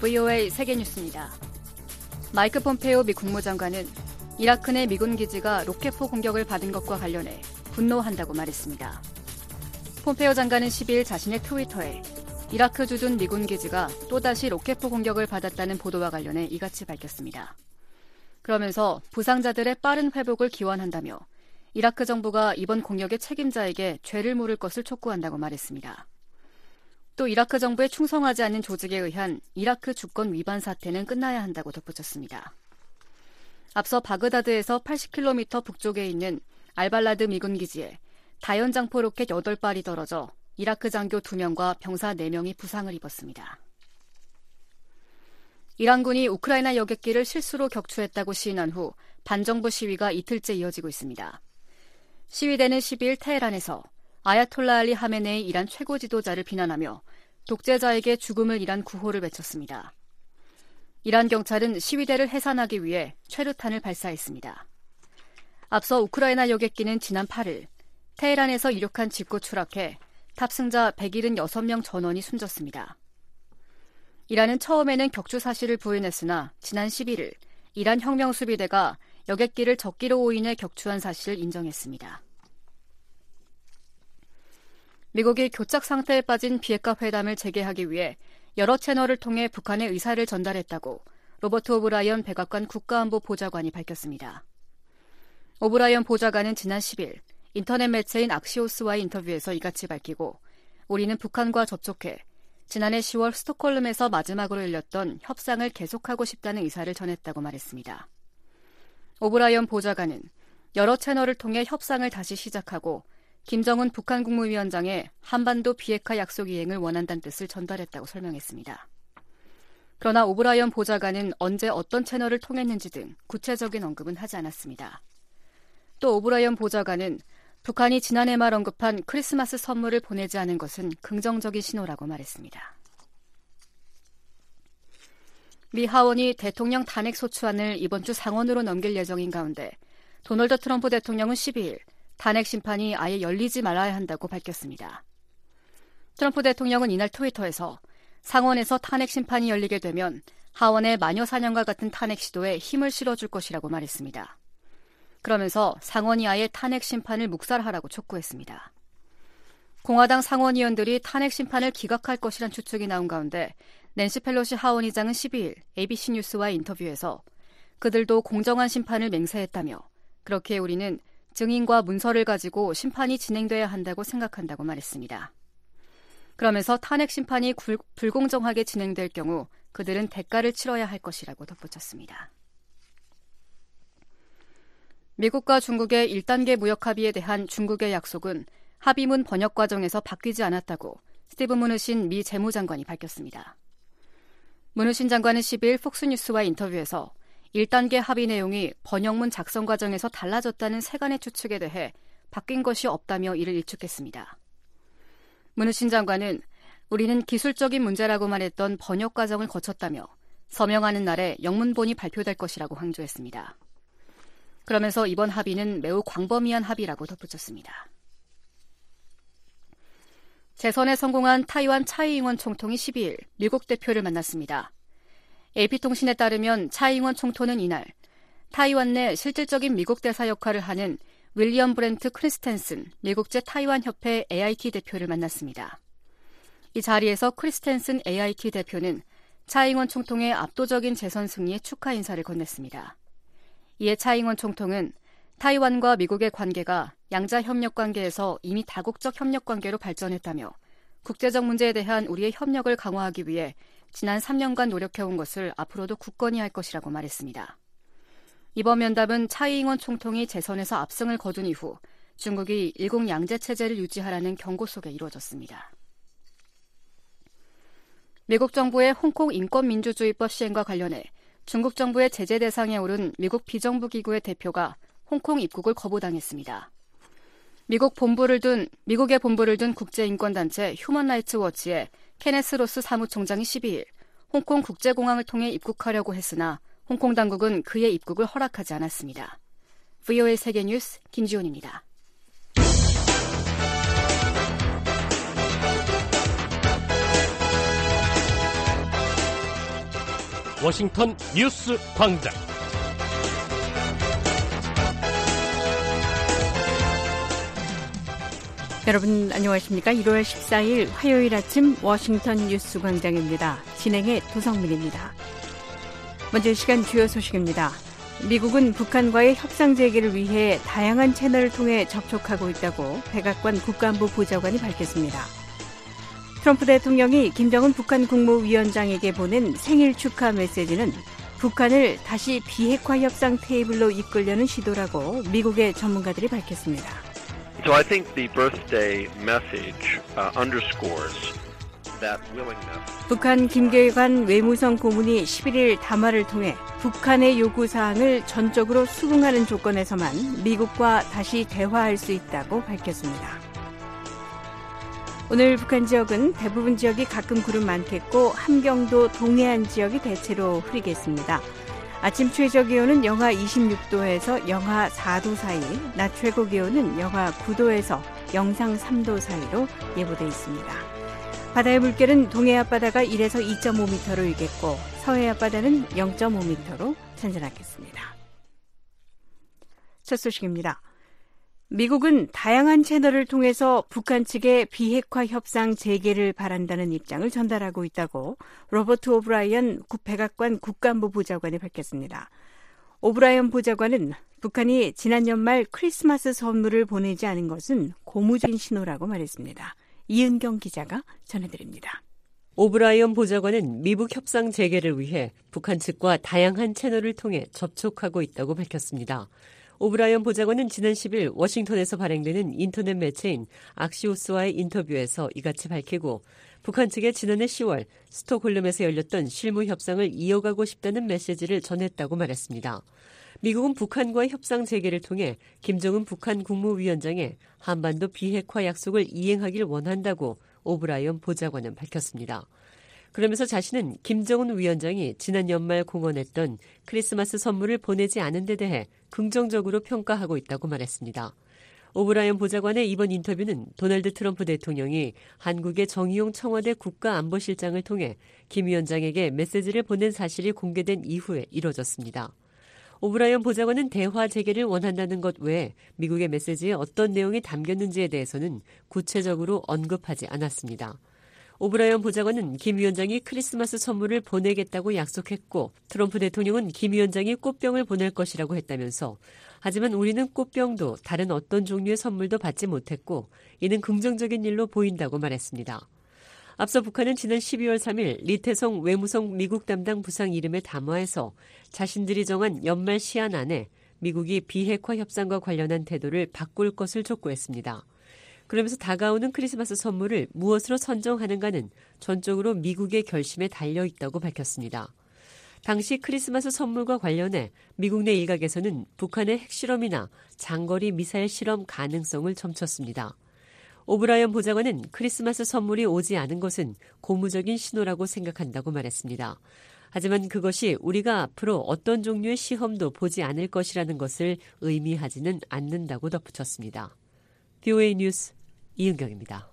VOA 세계뉴스입니다. 마이크 폼페이오 미 국무장관은 이라크 내 미군 기지가 로켓포 공격을 받은 것과 관련해 분노한다고 말했습니다. 폼페이오 장관은 10일 자신의 트위터에 이라크 주둔 미군 기지가 또다시 로켓포 공격을 받았다는 보도와 관련해 이같이 밝혔습니다. 그러면서 부상자들의 빠른 회복을 기원한다며 이라크 정부가 이번 공격의 책임자에게 죄를 물을 것을 촉구한다고 말했습니다. 또 이라크 정부에 충성하지 않는 조직에 의한 이라크 주권 위반 사태는 끝나야 한다고 덧붙였습니다. 앞서 바그다드에서 80km 북쪽에 있는 알발라드 미군 기지에 다연장포 로켓 8발이 떨어져 이라크 장교 2명과 병사 4명이 부상을 입었습니다. 이란군이 우크라이나 여객기를 실수로 격추했다고 시인한 후 반정부 시위가 이틀째 이어지고 있습니다. 시위대는 10일 테헤란에서 아야톨라 알리 하메네이 이란 최고 지도자를 비난하며 독재자에게 죽음을 일한 구호를 외쳤습니다. 이란 경찰은 시위대를 해산하기 위해 최루탄을 발사했습니다. 앞서 우크라이나 여객기는 지난 8일 테헤란에서 이륙한 직후 추락해 탑승자 176명 전원이 숨졌습니다. 이란은 처음에는 격추 사실을 부인했으나 지난 11일 이란 혁명수비대가 여객기를 적기로 오인해 격추한 사실을 인정했습니다. 미국이 교착 상태에 빠진 비핵화 회담을 재개하기 위해 여러 채널을 통해 북한의 의사를 전달했다고 로버트 오브라이언 백악관 국가안보 보좌관이 밝혔습니다. 오브라이언 보좌관은 지난 10일 인터넷 매체인 악시오스와의 인터뷰에서 이같이 밝히고 우리는 북한과 접촉해 지난해 10월 스톡홀름에서 마지막으로 열렸던 협상을 계속하고 싶다는 의사를 전했다고 말했습니다. 오브라이언 보좌관은 여러 채널을 통해 협상을 다시 시작하고 김정은 북한 국무위원장의 한반도 비핵화 약속 이행을 원한다는 뜻을 전달했다고 설명했습니다. 그러나 오브라이언 보좌관은 언제 어떤 채널을 통했는지 등 구체적인 언급은 하지 않았습니다. 또 오브라이언 보좌관은 북한이 지난해 말 언급한 크리스마스 선물을 보내지 않은 것은 긍정적인 신호라고 말했습니다. 미 하원이 대통령 탄핵 소추안을 이번 주 상원으로 넘길 예정인 가운데 도널드 트럼프 대통령은 12일 탄핵 심판이 아예 열리지 말아야 한다고 밝혔습니다. 트럼프 대통령은 이날 트위터에서 상원에서 탄핵 심판이 열리게 되면 하원의 마녀 사냥과 같은 탄핵 시도에 힘을 실어줄 것이라고 말했습니다. 그러면서 상원이 아예 탄핵 심판을 묵살하라고 촉구했습니다. 공화당 상원의원들이 탄핵 심판을 기각할 것이란 추측이 나온 가운데 낸시 펠로시 하원의장은 12일 ABC 뉴스와의 인터뷰에서 그들도 공정한 심판을 맹세했다며 그렇게 우리는 증인과 문서를 가지고 심판이 진행돼야 한다고 생각한다고 말했습니다. 그러면서 탄핵 심판이 불공정하게 진행될 경우 그들은 대가를 치러야 할 것이라고 덧붙였습니다. 미국과 중국의 1단계 무역 합의에 대한 중국의 약속은 합의문 번역 과정에서 바뀌지 않았다고 스티븐 무누신 미 재무장관이 밝혔습니다. 무누신 장관은 10일 폭스뉴스와 인터뷰에서 1단계 합의 내용이 번역문 작성 과정에서 달라졌다는 세간의 추측에 대해 바뀐 것이 없다며 이를 일축했습니다. 무누신 장관은 우리는 기술적인 문제라고 말했던 번역 과정을 거쳤다며 서명하는 날에 영문본이 발표될 것이라고 강조했습니다. 그러면서 이번 합의는 매우 광범위한 합의라고 덧붙였습니다. 재선에 성공한 타이완 차이잉원 총통이 12일 미국 대표를 만났습니다. AP통신에 따르면 차이잉원 총통은 이날 타이완 내 실질적인 미국 대사 역할을 하는 윌리엄 브렌트 크리스텐슨 미국제 타이완협회 AIT 대표를 만났습니다. 이 자리에서 크리스텐슨 AIT 대표는 차이잉원 총통의 압도적인 재선 승리에 축하 인사를 건넸습니다. 이에 차이잉원 총통은 타이완과 미국의 관계가 양자 협력 관계에서 이미 다국적 협력 관계로 발전했다며 국제적 문제에 대한 우리의 협력을 강화하기 위해 지난 3년간 노력해온 것을 앞으로도 굳건히 할 것이라고 말했습니다. 이번 면담은 차이잉원 총통이 재선에서 압승을 거둔 이후 중국이 일국양제 체제를 유지하라는 경고 속에 이루어졌습니다. 미국 정부의 홍콩 인권민주주의법 시행과 관련해 중국 정부의 제재 대상에 오른 미국 비정부 기구의 대표가 홍콩 입국을 거부당했습니다. 미국의 본부를 둔 국제인권단체 휴먼라이츠 워치의 케네스 로스 사무총장이 12일 홍콩 국제공항을 통해 입국하려고 했으나 홍콩 당국은 그의 입국을 허락하지 않았습니다. VOA 세계뉴스 김지훈입니다. 워싱턴 뉴스 광장. 여러분 안녕하십니까? 1월 14일 화요일 아침 워싱턴 뉴스 광장입니다. 진행의 도성민입니다. 먼저 이 시간 주요 소식입니다. 미국은 북한과의 협상 재개를 위해 다양한 채널을 통해 접촉하고 있다고 백악관 국가안보 보좌관이 밝혔습니다. 트럼프 대통령이 김정은 북한 국무위원장에게 보낸 생일 축하 메시지는 북한을 다시 비핵화 협상 테이블로 이끌려는 시도라고 미국의 전문가들이 밝혔습니다. So I think the birthday message underscores that willingness. 북한 김계관 외무성 고문이 11일 담화를 통해 북한의 요구사항을 전적으로 수긍하는 조건에서만 미국과 다시 대화할 수 있다고 밝혔습니다. 오늘 북한 지역은 대부분 지역이 가끔 구름 많겠고 함경도 동해안 지역이 대체로 흐리겠습니다. 아침 최저 기온은 영하 26도에서 영하 4도 사이, 낮 최고 기온은 영하 9도에서 영상 3도 사이로 예보돼 있습니다. 바다의 물결은 동해 앞바다가 1에서 2.5m로 일겠고 서해 앞바다는 0.5m로 잔잔하겠습니다. 첫 소식입니다. 미국은 다양한 채널을 통해서 북한 측의 비핵화 협상 재개를 바란다는 입장을 전달하고 있다고 로버트 오브라이언 백악관 국가안보 보좌관이 밝혔습니다. 오브라이언 보좌관은 북한이 지난 연말 크리스마스 선물을 보내지 않은 것은 고무적인 신호라고 말했습니다. 이은경 기자가 전해드립니다. 오브라이언 보좌관은 미북 협상 재개를 위해 북한 측과 다양한 채널을 통해 접촉하고 있다고 밝혔습니다. 오브라이언 보좌관은 지난 10일 워싱턴에서 발행되는 인터넷 매체인 악시오스와의 인터뷰에서 이같이 밝히고 북한 측에 지난해 10월 스톡홀름에서 열렸던 실무 협상을 이어가고 싶다는 메시지를 전했다고 말했습니다. 미국은 북한과의 협상 재개를 통해 김정은 북한 국무위원장의 한반도 비핵화 약속을 이행하길 원한다고 오브라이언 보좌관은 밝혔습니다. 그러면서 자신은 김정은 위원장이 지난 연말 공언했던 크리스마스 선물을 보내지 않은 데 대해 긍정적으로 평가하고 있다고 말했습니다. 오브라이언 보좌관의 이번 인터뷰는 도널드 트럼프 대통령이 한국의 정의용 청와대 국가안보실장을 통해 김 위원장에게 메시지를 보낸 사실이 공개된 이후에 이뤄졌습니다. 오브라이언 보좌관은 대화 재개를 원한다는 것 외에 미국의 메시지에 어떤 내용이 담겼는지에 대해서는 구체적으로 언급하지 않았습니다. 오브라이언 보좌관은 김 위원장이 크리스마스 선물을 보내겠다고 약속했고 트럼프 대통령은 김 위원장이 꽃병을 보낼 것이라고 했다면서 하지만 우리는 꽃병도 다른 어떤 종류의 선물도 받지 못했고 이는 긍정적인 일로 보인다고 말했습니다. 앞서 북한은 지난 12월 3일 리태성 외무성 미국 담당 부상 이름의 담화에서 자신들이 정한 연말 시한 안에 미국이 비핵화 협상과 관련한 태도를 바꿀 것을 촉구했습니다. 그러면서 다가오는 크리스마스 선물을 무엇으로 선정하는가는 전적으로 미국의 결심에 달려있다고 밝혔습니다. 당시 크리스마스 선물과 관련해 미국 내 일각에서는 북한의 핵실험이나 장거리 미사일 실험 가능성을 점쳤습니다. 오브라이언 보좌관은 크리스마스 선물이 오지 않은 것은 고무적인 신호라고 생각한다고 말했습니다. 하지만 그것이 우리가 앞으로 어떤 종류의 시험도 보지 않을 것이라는 것을 의미하지는 않는다고 덧붙였습니다. VOA 뉴스 이은경입니다.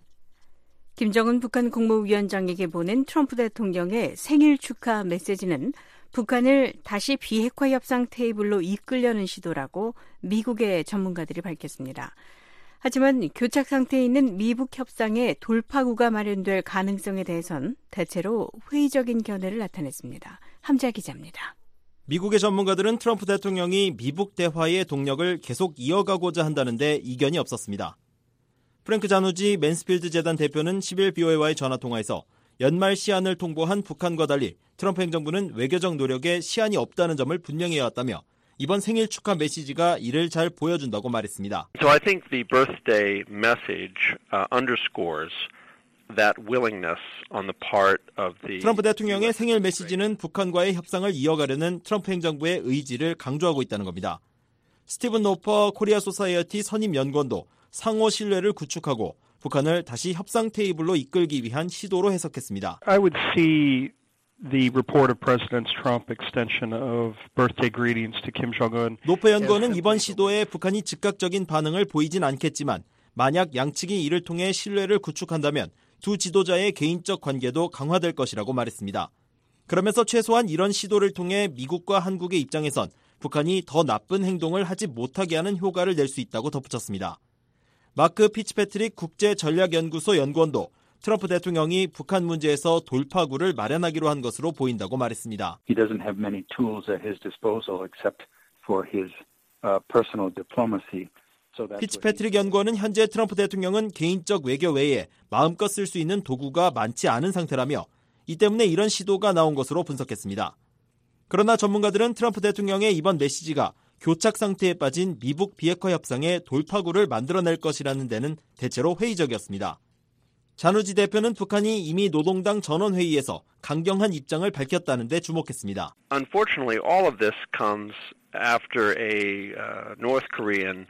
김정은 북한 국무위원장에게 보낸 트럼프 대통령의 생일 축하 메시지는 북한을 다시 비핵화 협상 테이블로 이끌려는 시도라고 미국의 전문가들이 밝혔습니다. 하지만 교착 상태에 있는 미북 협상의 돌파구가 마련될 가능성에 대해선 대체로 회의적인 견해를 나타냈습니다. 함자 기자입니다. 미국의 전문가들은 트럼프 대통령이 미북 대화의 동력을 계속 이어가고자 한다는데 이견이 없었습니다. 프랭크 자누지 맨스필드 재단 대표는 10일 BOA와의 전화통화에서 연말 시한을 통보한 북한과 달리 트럼프 행정부는 외교적 노력에 시한이 없다는 점을 분명히 해왔다며 이번 생일 축하 메시지가 이를 잘 보여준다고 말했습니다. So I think the birthday message underscores that willingness on the part of the 트럼프 대통령의 생일 메시지는 북한과의 협상을 이어가려는 트럼프 행정부의 의지를 강조하고 있다는 겁니다. 스티븐 노퍼 코리아 소사이어티 선임 연구원도 상호 신뢰를 구축하고 북한을 다시 협상 테이블로 이끌기 위한 시도로 해석했습니다. I would see the report of President Trump extension of birthday greetings to Kim Jong-un. 노퍼 연구원은 이번 시도에 북한이 즉각적인 반응을 보이진 않겠지만 만약 양측이 이를 통해 신뢰를 구축한다면 두 지도자의 개인적 관계도 강화될 것이라고 말했습니다. 그러면서 최소한 이런 시도를 통해 미국과 한국의 입장에선 북한이 더 나쁜 행동을 하지 못하게 하는 효과를 낼 수 있다고 덧붙였습니다. 마크 피츠패트릭 국제전략연구소 연구원도 트럼프 대통령이 북한 문제에서 돌파구를 마련하기로 한 것으로 보인다고 말했습니다. He doesn't have many tools at his disposal except for his personal diplomacy. 피츠패트릭 연구원은 현재 트럼프 대통령은 개인적 외교 외에 마음껏 쓸 수 있는 도구가 많지 않은 상태라며 이 때문에 이런 시도가 나온 것으로 분석했습니다. 그러나 전문가들은 트럼프 대통령의 이번 메시지가 교착 상태에 빠진 미북 비핵화 협상의 돌파구를 만들어낼 것이라는 데는 대체로 회의적이었습니다. 잔우지 대표는 북한이 이미 노동당 전원회의에서 강경한 입장을 밝혔다는 데 주목했습니다. Unfortunately, all of this comes after a North Korean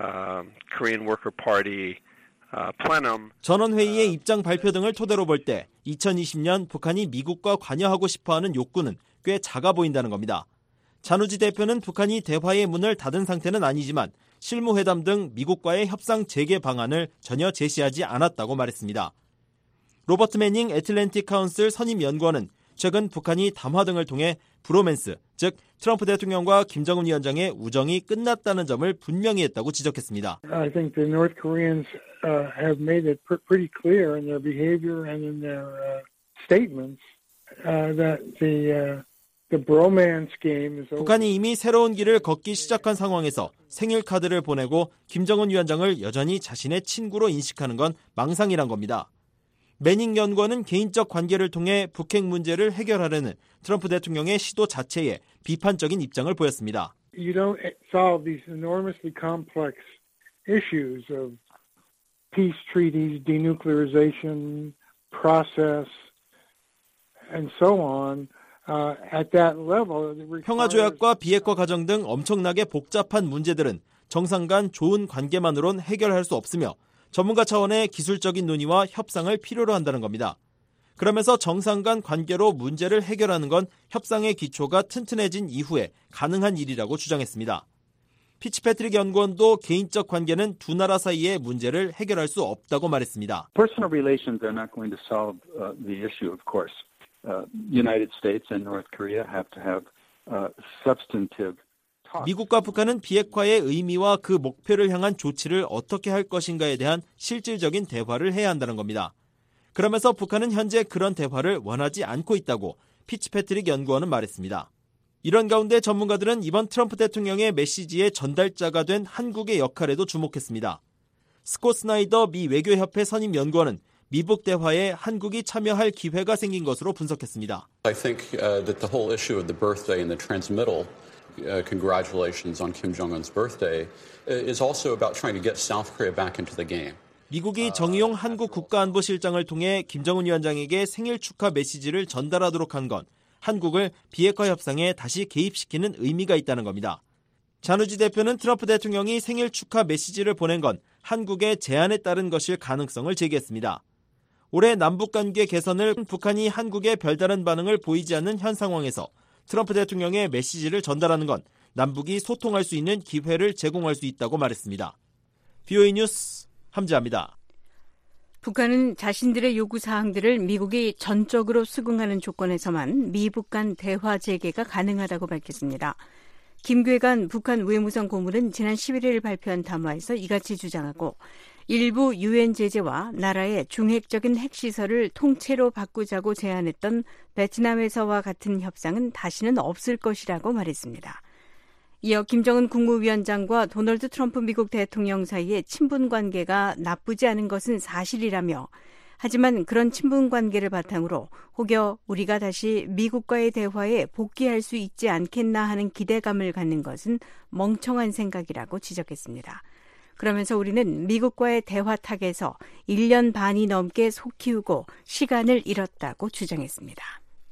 Worker Party plenum. 전원회의의 입장 발표 등을 토대로 볼 때 2020년 북한이 미국과 관여하고 싶어하는 욕구는 꽤 작아 보인다는 겁니다. 잔우지 대표는 북한이 대화의 문을 닫은 상태는 아니지만 실무회담 등 미국과의 협상 재개 방안을 전혀 제시하지 않았다고 말했습니다. 로버트 매닝 애틀랜틱 카운슬 선임 연구원은 최근 북한이 담화 등을 통해 브로맨스, 즉 트럼프 대통령과 김정은 위원장의 우정이 끝났다는 점을 분명히 했다고 지적했습니다. I think the North Koreans have made it pretty clear in their behavior and in their statements that the bromance game is over. 북한이 이미 새로운 길을 걷기 시작한 상황에서 생일 카드를 보내고 김정은 위원장을 여전히 자신의 친구로 인식하는 건 망상이란 겁니다. 매닝 연구원은 개인적 관계를 통해 북핵 문제를 해결하려는 트럼프 대통령의 시도 자체에 비판적인 입장을 보였습니다. You don't solve these enormously complex issues of peace treaties, denuclearization process, and so on. At that level, 평화조약과 비핵화 과정 등 엄청나게 복잡한 문제들은 정상 간 좋은 관계만으론 해결할 수 없으며 전문가 차원의 기술적인 논의와 협상을 필요로 한다는 겁니다. 그러면서 정상 간 관계로 문제를 해결하는 건 협상의 기초가 튼튼해진 이후에 가능한 일이라고 주장했습니다. 피츠패트릭 연구원도 개인적 관계는 두 나라 사이의 문제를 해결할 수 없다고 말했습니다. Personal relations are not going to solve the issue, of course. United States and North Korea have to have substantive talks. 미국과 북한은 비핵화의 의미와 그 목표를 향한 조치를 어떻게 할 것인가에 대한 실질적인 대화를 해야 한다는 겁니다. 그러면서 북한은 현재 그런 대화를 원하지 않고 있다고 피츠패트릭 연구원은 말했습니다. 이런 가운데 전문가들은 이번 트럼프 대통령의 메시지의 전달자가 된 한국의 역할에도 주목했습니다. 스콧 스나이더 미 외교협회 선임 연구원은 미북 대화에 한국이 참여할 기회가 생긴 것으로 분석했습니다. I think that the whole issue of the birthday and the transmittal, congratulations on Kim Jong-un's birthday, is also about trying to get South Korea back into the game. 미국이 정의용 한국 국가안보실장을 통해 김정은 위원장에게 생일 축하 메시지를 전달하도록 한 건 한국을 비핵화 협상에 다시 개입시키는 의미가 있다는 겁니다. 잔우지 대표는 트럼프 대통령이 생일 축하 메시지를 보낸 건 한국의 제안에 따른 것일 가능성을 제기했습니다. 올해 남북관계 개선을 북한이 한국에 별다른 반응을 보이지 않는 현 상황에서 트럼프 대통령의 메시지를 전달하는 건 남북이 소통할 수 있는 기회를 제공할 수 있다고 말했습니다. VOA 뉴스 함지아입니다. 북한은 자신들의 요구사항들을 미국이 전적으로 수긍하는 조건에서만 미북 간 대화 재개가 가능하다고 밝혔습니다. 김괴관 북한 외무성 고문은 지난 11일 발표한 담화에서 이같이 주장하고 일부 유엔 제재와 나라의 중핵적인 핵시설을 통째로 바꾸자고 제안했던 베트남에서와 같은 협상은 다시는 없을 것이라고 말했습니다. 이어 김정은 국무위원장과 도널드 트럼프 미국 대통령 사이의 친분 관계가 나쁘지 않은 것은 사실이라며 하지만 그런 친분 관계를 바탕으로 혹여 우리가 다시 미국과의 대화에 복귀할 수 있지 않겠나 하는 기대감을 갖는 것은 멍청한 생각이라고 지적했습니다. 그러면서 우리는 미국과의 대화 탁에서 1년 반이 넘게 속 키우고 시간을 잃었다고 주장했습니다.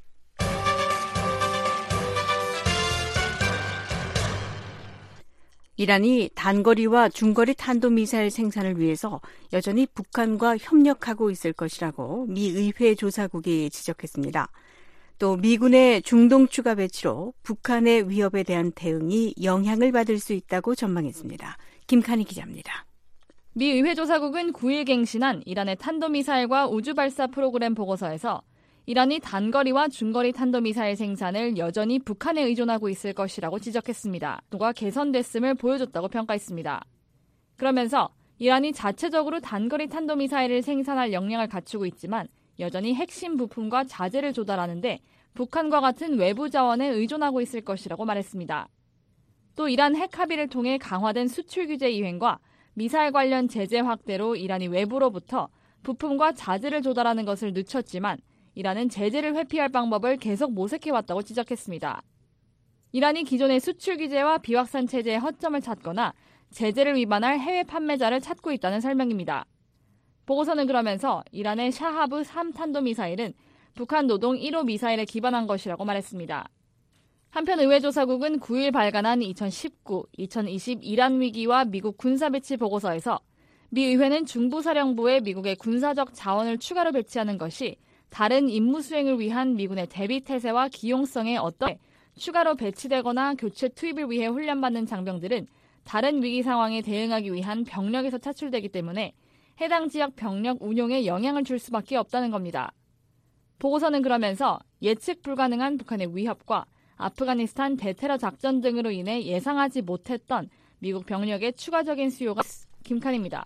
이란이 단거리와 중거리 탄도미사일 생산을 위해서 여전히 북한과 협력하고 있을 것이라고 미 의회 조사국이 지적했습니다. 또 미군의 중동 추가 배치로 북한의 위협에 대한 대응이 영향을 받을 수 있다고 전망했습니다. 김칸희 기자입니다. 미 의회 조사국은 9일 갱신한 이란의 탄도미사일과 우주발사 프로그램 보고서에서 이란이 단거리와 중거리 탄도미사일 생산을 여전히 북한에 의존하고 있을 것이라고 지적했습니다. 또가 개선됐음을 보여줬다고 평가했습니다. 그러면서 이란이 자체적으로 단거리 탄도미사일을 생산할 역량을 갖추고 있지만 여전히 핵심 부품과 자재를 조달하는데 북한과 같은 외부 자원에 의존하고 있을 것이라고 말했습니다. 또 이란 핵 합의를 통해 강화된 수출 규제 이행과 미사일 관련 제재 확대로 이란이 외부로부터 부품과 자재를 조달하는 것을 늦췄지만 이란은 제재를 회피할 방법을 계속 모색해왔다고 지적했습니다. 이란이 기존의 수출 규제와 비확산 체제의 허점을 찾거나 제재를 위반할 해외 판매자를 찾고 있다는 설명입니다. 보고서는 그러면서 이란의 샤하브 3탄도미사일은 북한 노동 1호 미사일에 기반한 것이라고 말했습니다. 한편 의회조사국은 9일 발간한 2019-2020 이란 위기와 미국 군사배치 보고서에서 미 의회는 중부사령부에 미국의 군사적 자원을 추가로 배치하는 것이 다른 임무 수행을 위한 미군의 대비 태세와 기용성에 어떤 추가로 배치되거나 교체 투입을 위해 훈련받는 장병들은 다른 위기 상황에 대응하기 위한 병력에서 차출되기 때문에 해당 지역 병력 운용에 영향을 줄 수밖에 없다는 겁니다. 보고서는 그러면서 예측 불가능한 북한의 위협과 아프가니스탄 대테러 작전 등으로 인해 예상하지 못했던 미국 병력의 추가적인 수요가 김칸입니다.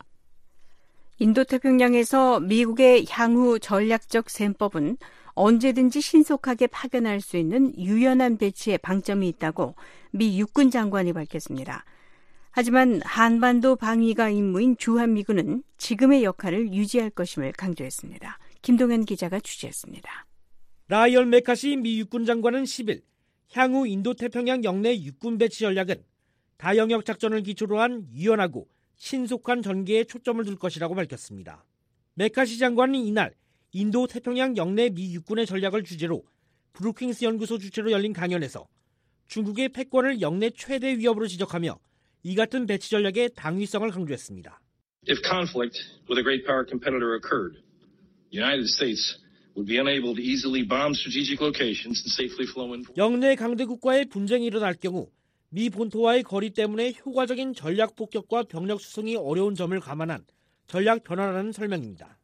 인도태평양에서 미국의 향후 전략적 셈법은 언제든지 신속하게 파견할 수 있는 유연한 배치에 방점이 있다고 미 육군 장관이 밝혔습니다. 하지만 한반도 방위가 임무인 주한미군은 지금의 역할을 유지할 것임을 강조했습니다. 김동현 기자가 취재했습니다. 라이언 메카시 미 육군 장관은 10일 향후 인도태평양 영내 육군 배치 전략은 다영역 작전을 기초로 한 유연하고 신속한 전개에 초점을 둘 것이라고 밝혔습니다. 메카시 장관은 이날 인도태평양 영내 미 육군의 전략을 주제로 브루킹스 연구소 주최로 열린 강연에서 중국의 패권을 영내 최대 위협으로 지적하며 이 같은 배치 전략의 당위성을 강조했습니다. If conflict with a great power competitor occurred, the United States would be unable to easily bomb strategic locations and safely flow in. 영내 강대국과의 분쟁이 일어날 경우 미 본토와의 거리 때문에 효과적인 전략 폭격과 병력 수송이 어려운 점을 감안한 전략 변화라는 설명입니다.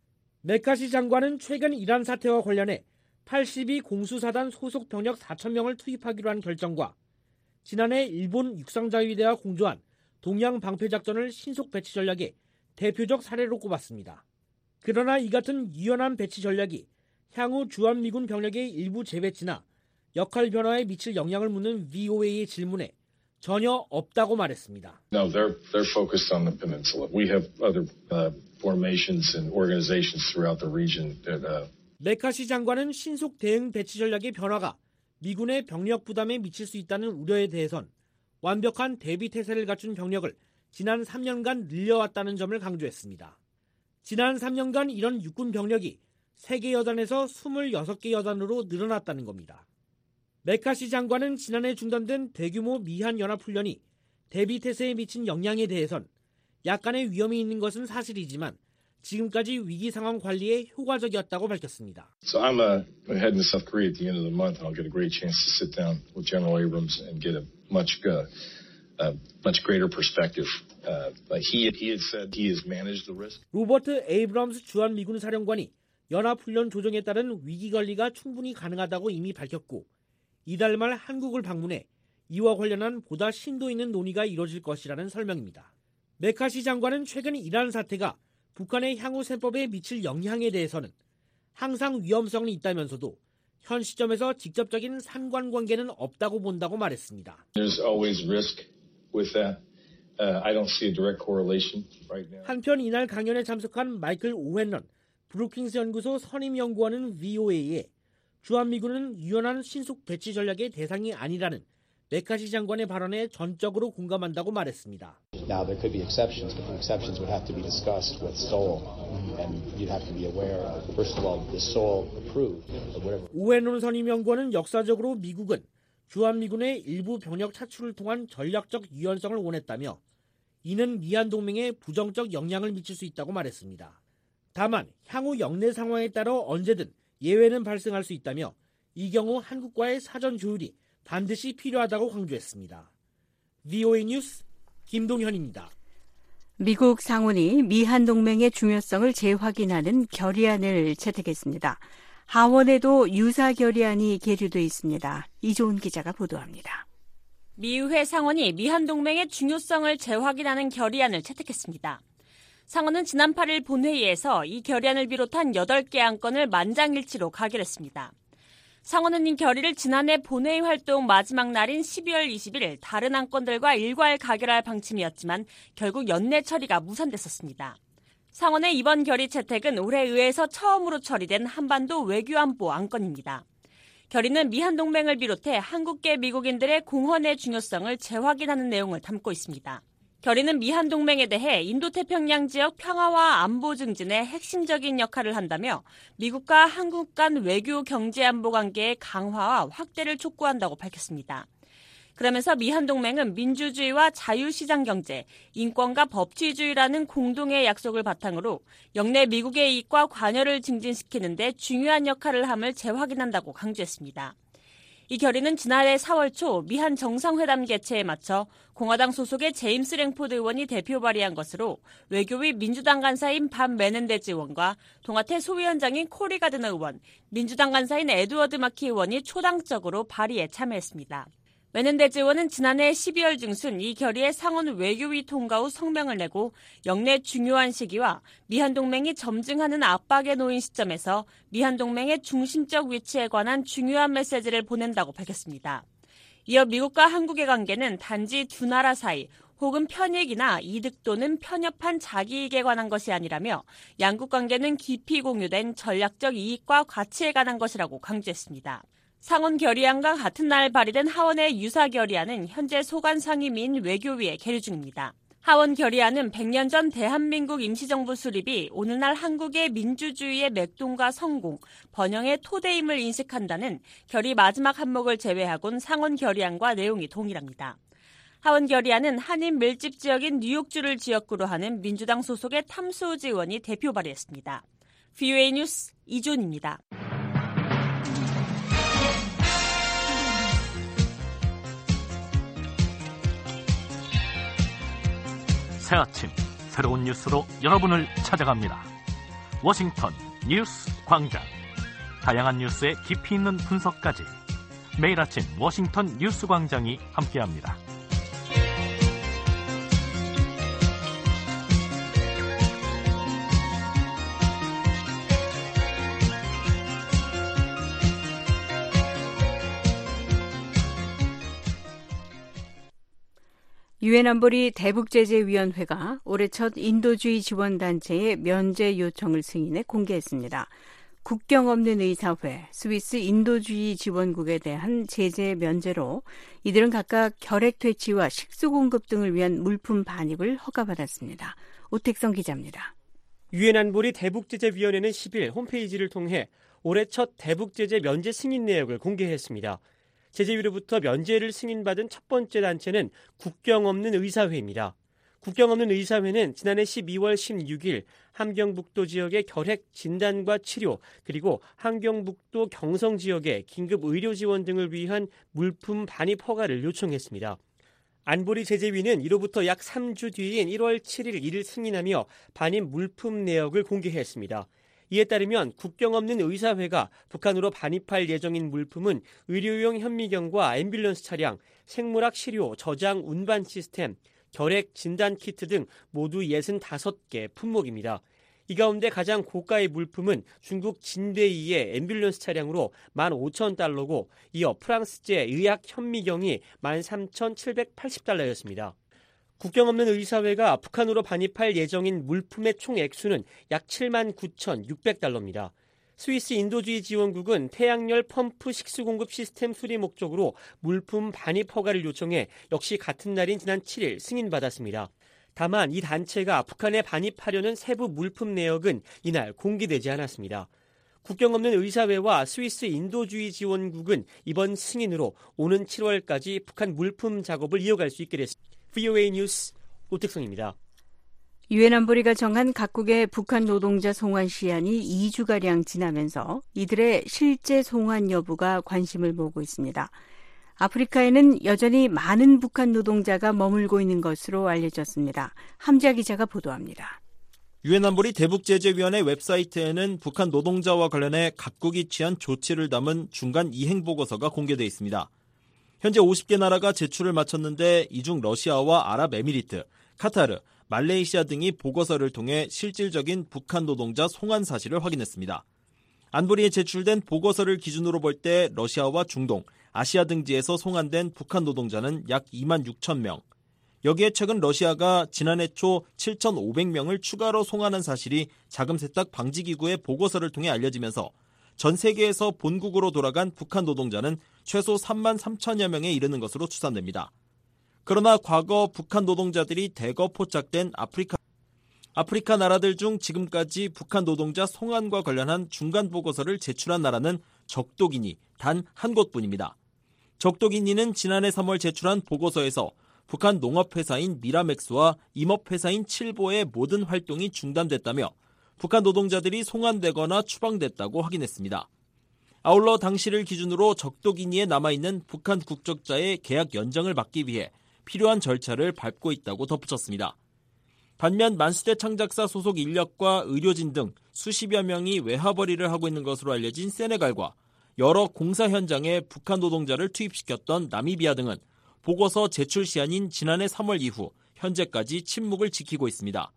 메카시 장관은 최근 이란 사태와 관련해 82 공수사단 소속 병력 4,000명을 투입하기로 한 결정과 지난해 일본 육상자위대와 공조한 동양 방패작전을 신속 배치 전략의 대표적 사례로 꼽았습니다. 그러나 이 같은 유연한 배치 전략이 향후 주한미군 병력의 일부 재배치나 역할 변화에 미칠 영향을 묻는 VOA의 질문에 전혀 없다고 말했습니다. No, they're focused on the peninsula. We have other formations and organizations throughout the region that. 메카시 장관은 신속 대응 배치 전략의 변화가 미군의 병력 부담에 미칠 수 있다는 우려에 대해선 완벽한 대비 태세를 갖춘 병력을 지난 3년간 늘려왔다는 점을 강조했습니다. 지난 3년간 이런 육군 병력이 3개 여단에서 26개 여단으로 늘어났다는 겁니다. 메카시 장관은 지난해 중단된 대규모 미한 연합훈련이 대비 태세에 미친 영향에 대해선 약간의 위험이 있는 것은 사실이지만 지금까지 위기 상황 관리에 효과적이었다고 밝혔습니다. So I'm heading to South Korea at the end of the month, and I'll get a great chance to sit down with General Abrams and get a much greater perspective. He had said he has managed the risk. 로버트 에이브럼스 주한미군 사령관이 연합훈련 조정에 따른 위기 관리가 충분히 가능하다고 이미 밝혔고 이달 말 한국을 방문해 이와 관련한 보다 심도 있는 논의가 이뤄질 것이라는 설명입니다. 메카시 장관은 최근 이란 사태가 북한의 향후 셈법에 미칠 영향에 대해서는 항상 위험성이 있다면서도 현 시점에서 직접적인 상관관계는 없다고 본다고 말했습니다. There's always risk with that. I don't see a direct correlation right now. 한편 이날 강연에 참석한 마이클 오웬런 브루킹스 연구소 선임연구원은 VOA에 주한미군은 유연한 신속 배치 전략의 대상이 아니라는 메카시 장관의 발언에 전적으로 공감한다고 말했습니다. Now there could be exceptions, but the exceptions would have to be discussed with Seoul, and you'd have to be aware. First of all, the Seoul approved or whatever. 오웬론 선임연구원은 역사적으로 미국은 주한미군의 일부 병력 차출을 통한 전략적 유연성을 원했다며 이는 미한 동맹에 부정적 영향을 미칠 수 있다고 말했습니다. 다만 향후 영내 상황에 따라 언제든 예외는 발생할 수 있다며 이 경우 한국과의 사전 조율이 반드시 필요하다고 강조했습니다. VOA 뉴스 김동현입니다. 미국 상원이 미한 동맹의 중요성을 재확인하는 결의안을 채택했습니다. 하원에도 유사 결의안이 계류돼 있습니다. 이조은 기자가 보도합니다. 미의회 상원이 미한동맹의 중요성을 재확인하는 결의안을 채택했습니다. 상원은 지난 8일 본회의에서 이 결의안을 비롯한 8개 안건을 만장일치로 가결했습니다. 상원은 이 결의를 지난해 본회의 활동 마지막 날인 12월 20일 다른 안건들과 일괄 가결할 방침이었지만 결국 연내 처리가 무산됐었습니다. 상원의 이번 결의 채택은 올해 의회에서 처음으로 처리된 한반도 외교안보 안건입니다. 결의는 미한동맹을 비롯해 한국계 미국인들의 공헌의 중요성을 재확인하는 내용을 담고 있습니다. 결의는 미한동맹에 대해 인도태평양 지역 평화와 안보 증진에 핵심적인 역할을 한다며 미국과 한국 간 외교 경제안보 관계의 강화와 확대를 촉구한다고 밝혔습니다. 그러면서 미한동맹은 민주주의와 자유시장 경제, 인권과 법치주의라는 공동의 약속을 바탕으로 영내 미국의 이익과 관여를 증진시키는 데 중요한 역할을 함을 재확인한다고 강조했습니다. 이 결의는 지난해 4월 초 미한 정상회담 개최에 맞춰 공화당 소속의 제임스 랭포드 의원이 대표 발의한 것으로 외교위 민주당 간사인 밥 메넨데즈 의원과 동아태 소위원장인 코리 가드너 의원, 민주당 간사인 에드워드 마키 의원이 초당적으로 발의에 참여했습니다. 메넨데즈 의원은 지난해 12월 중순 이 결의에 상원 외교위 통과 후 성명을 내고 영내 중요한 시기와 미한동맹이 점증하는 압박에 놓인 시점에서 미한동맹의 중심적 위치에 관한 중요한 메시지를 보낸다고 밝혔습니다. 이어 미국과 한국의 관계는 단지 두 나라 사이 혹은 편익이나 이득 또는 편협한 자기이익에 관한 것이 아니라며 양국 관계는 깊이 공유된 전략적 이익과 가치에 관한 것이라고 강조했습니다. 상원 결의안과 같은 날 발의된 하원의 유사 결의안은 현재 소관 상임위인 외교위에 계류 중입니다. 하원 결의안은 100년 전 대한민국 임시정부 수립이 오늘날 한국의 민주주의의 맥동과 성공, 번영의 토대임을 인식한다는 결의 마지막 항목을 제외하곤 상원 결의안과 내용이 동일합니다. 하원 결의안은 한인 밀집 지역인 뉴욕주를 지역구로 하는 민주당 소속의 탐소지 의원이 대표 발의했습니다. VOA 뉴스 이존입니다. 새 아침 새로운 뉴스로 여러분을 찾아갑니다. 워싱턴 뉴스 광장. 다양한 뉴스의 깊이 있는 분석까지 매일 아침 워싱턴 뉴스 광장이 함께합니다. 유엔 안보리 대북제재위원회가 올해 첫 인도주의 지원단체의 면제 요청을 승인해 공개했습니다. 국경 없는 의사회, 스위스 인도주의 지원국에 대한 제재 면제로 이들은 각각 결핵 퇴치와 식수 공급 등을 위한 물품 반입을 허가받았습니다. 오택성 기자입니다. 유엔 안보리 대북제재위원회는 10일 홈페이지를 통해 올해 첫 대북제재 면제 승인 내역을 공개했습니다. 제재위로부터 면제를 승인받은 첫 번째 단체는 국경 없는 의사회입니다. 국경 없는 의사회는 지난해 12월 16일 함경북도 지역의 결핵 진단과 치료 그리고 함경북도 경성 지역의 긴급 의료 지원 등을 위한 물품 반입 허가를 요청했습니다. 안보리 제재위는 이로부터 약 3주 뒤인 1월 7일 이를 승인하며 반입 물품 내역을 공개했습니다. 이에 따르면 국경 없는 의사회가 북한으로 반입할 예정인 물품은 의료용 현미경과 앰뷸런스 차량, 생물학 시료, 저장, 운반 시스템, 결핵 진단 키트 등 모두 65개 품목입니다. 이 가운데 가장 고가의 물품은 중국 진베이의 앰뷸런스 차량으로 15,000달러고 이어 프랑스제 의학 현미경이 13,780달러였습니다. 국경 없는 의사회가 북한으로 반입할 예정인 물품의 총 액수는 약 79,600달러입니다. 스위스 인도주의 지원국은 태양열 펌프 식수 공급 시스템 수리 목적으로 물품 반입 허가를 요청해 역시 같은 날인 지난 7일 승인받았습니다. 다만 이 단체가 북한에 반입하려는 세부 물품 내역은 이날 공개되지 않았습니다. 국경 없는 의사회와 스위스 인도주의 지원국은 이번 승인으로 오는 7월까지 북한 물품 작업을 이어갈 수 있게 됐습니다. VOA 뉴스 오택성입니다. 유엔 안보리가 정한 각국의 북한 노동자 송환 시한이 2주가량 지나면서 이들의 실제 송환 여부가 관심을 모으고 있습니다. 아프리카에는 여전히 많은 북한 노동자가 머물고 있는 것으로 알려졌습니다. 함지아 기자가 보도합니다. 유엔 안보리 대북제재위원회 웹사이트에는 북한 노동자와 관련해 각국이 취한 조치를 담은 중간 이행보고서가 공개되어 있습니다. 현재 50개 나라가 제출을 마쳤는데 이 중 러시아와 아랍에미리트, 카타르, 말레이시아 등이 보고서를 통해 실질적인 북한 노동자 송환 사실을 확인했습니다. 안보리에 제출된 보고서를 기준으로 볼 때 러시아와 중동, 아시아 등지에서 송환된 북한 노동자는 약 2만 6천 명. 여기에 최근 러시아가 지난해 초 7,500명을 추가로 송환한 사실이 자금세탁 방지기구의 보고서를 통해 알려지면서 전 세계에서 본국으로 돌아간 북한 노동자는 최소 3만 3천여 명에 이르는 것으로 추산됩니다. 그러나 과거 북한 노동자들이 대거 포착된 아프리카 나라들 중 지금까지 북한 노동자 송환과 관련한 중간 보고서를 제출한 나라는 적도기니 단 한 곳뿐입니다. 적도기니는 지난해 3월 제출한 보고서에서 북한 농업회사인 미라맥스와 임업회사인 칠보의 모든 활동이 중단됐다며 북한 노동자들이 송환되거나 추방됐다고 확인했습니다. 아울러 당시를 기준으로 적도기니에 남아있는 북한 국적자의 계약 연장을 막기 위해 필요한 절차를 밟고 있다고 덧붙였습니다. 반면 만수대 창작사 소속 인력과 의료진 등 수십여 명이 외화벌이를 하고 있는 것으로 알려진 세네갈과 여러 공사 현장에 북한 노동자를 투입시켰던 나미비아 등은 보고서 제출 시한인 지난해 3월 이후 현재까지 침묵을 지키고 있습니다.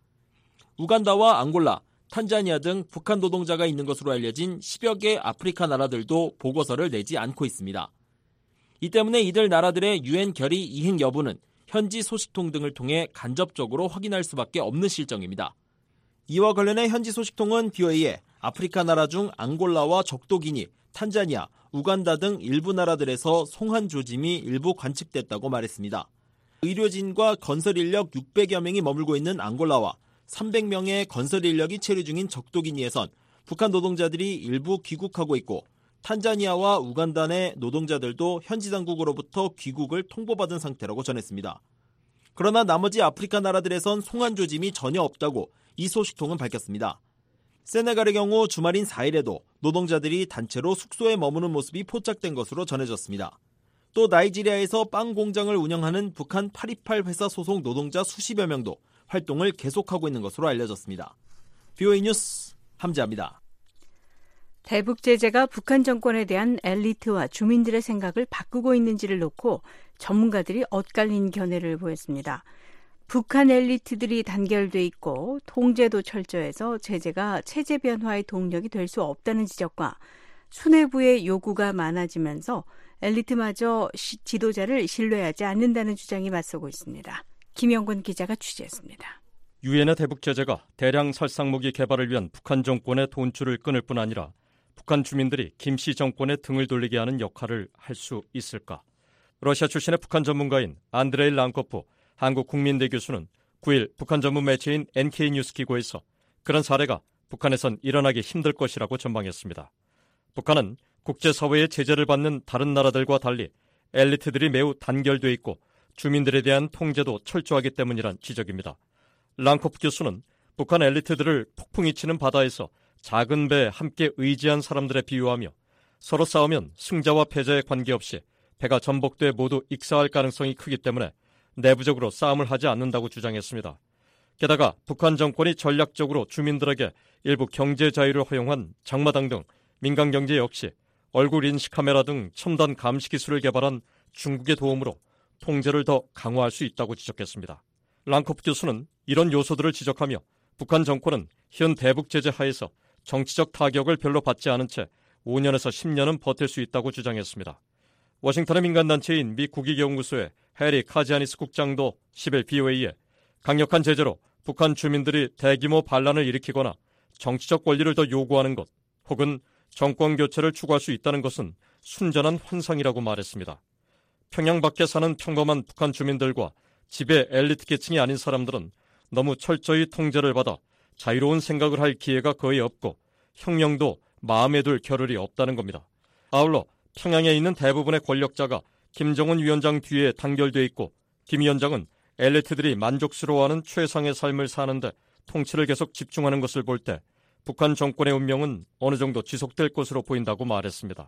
우간다와 앙골라, 탄자니아 등 북한 노동자가 있는 것으로 알려진 10여 개 아프리카 나라들도 보고서를 내지 않고 있습니다. 이 때문에 이들 나라들의 유엔 결의 이행 여부는 현지 소식통 등을 통해 간접적으로 확인할 수밖에 없는 실정입니다. 이와 관련해 현지 소식통은 BOA에 아프리카 나라 중 앙골라와 적도기니, 탄자니아, 우간다 등 일부 나라들에서 송환 조짐이 일부 관측됐다고 말했습니다. 의료진과 건설 인력 600여 명이 머물고 있는 앙골라와 300명의 건설 인력이 체류 중인 적도기니에선 북한 노동자들이 일부 귀국하고 있고 탄자니아와 우간다 내 노동자들도 현지 당국으로부터 귀국을 통보받은 상태라고 전했습니다. 그러나 나머지 아프리카 나라들에선 송환 조짐이 전혀 없다고 이 소식통은 밝혔습니다. 세네갈의 경우 주말인 4일에도 노동자들이 단체로 숙소에 머무는 모습이 포착된 것으로 전해졌습니다. 또 나이지리아에서 빵 공장을 운영하는 북한 828 회사 소속 노동자 수십여 명도 활동을 계속하고 있는 것으로 알려졌습니다. BOA 뉴스 함재합니다. 대북 제재가 북한 정권에 대한 엘리트와 주민들의 생각을 바꾸고 있는지를 놓고 전문가들이 엇갈린 견해를 보였습니다. 북한 엘리트들이 단결돼 있고 통제도 철저해서 제재가 체제 변화의 동력이 될 수 없다는 지적과 수뇌부의 요구가 많아지면서 엘리트마저 지도자를 신뢰하지 않는다는 주장이 맞서고 있습니다. 김영권 기자가 취재했습니다. 유엔의 대북 제재가 대량 살상무기 개발을 위한 북한 정권의 돈줄을 끊을 뿐 아니라 북한 주민들이 김씨 정권의 등을 돌리게 하는 역할을 할 수 있을까? 러시아 출신의 북한 전문가인 안드레이 랑코프 한국국민대 교수는 9일 북한 전문 매체인 NK뉴스 기고에서 그런 사례가 북한에선 일어나기 힘들 것이라고 전망했습니다. 북한은 국제사회의 제재를 받는 다른 나라들과 달리 엘리트들이 매우 단결돼 있고 주민들에 대한 통제도 철저하기 때문이란 지적입니다. 랑코프 교수는 북한 엘리트들을 폭풍이 치는 바다에서 작은 배에 함께 의지한 사람들에 비유하며 서로 싸우면 승자와 패자에 관계없이 배가 전복돼 모두 익사할 가능성이 크기 때문에 내부적으로 싸움을 하지 않는다고 주장했습니다. 게다가 북한 정권이 전략적으로 주민들에게 일부 경제 자유를 허용한 장마당 등 민간 경제 역시 얼굴 인식 카메라 등 첨단 감시 기술을 개발한 중국의 도움으로 통제를 더 강화할 수 있다고 지적했습니다. 랑코프 교수는 이런 요소들을 지적하며 북한 정권은 현 대북 제재 하에서 정치적 타격을 별로 받지 않은 채 5년에서 10년은 버틸 수 있다고 주장했습니다. 워싱턴의 민간단체인 미 국익연구소의 해리 카지아니스 국장도 10일 BOA에 강력한 제재로 북한 주민들이 대규모 반란을 일으키거나 정치적 권리를 더 요구하는 것 혹은 정권 교체를 추구할 수 있다는 것은 순전한 환상이라고 말했습니다. 평양 밖에 사는 평범한 북한 주민들과 지배 엘리트 계층이 아닌 사람들은 너무 철저히 통제를 받아 자유로운 생각을 할 기회가 거의 없고 혁명도 마음에 둘 겨를이 없다는 겁니다. 아울러 평양에 있는 대부분의 권력자가 김정은 위원장 뒤에 단결돼 있고 김 위원장은 엘리트들이 만족스러워하는 최상의 삶을 사는데 통치를 계속 집중하는 것을 볼 때 북한 정권의 운명은 어느 정도 지속될 것으로 보인다고 말했습니다.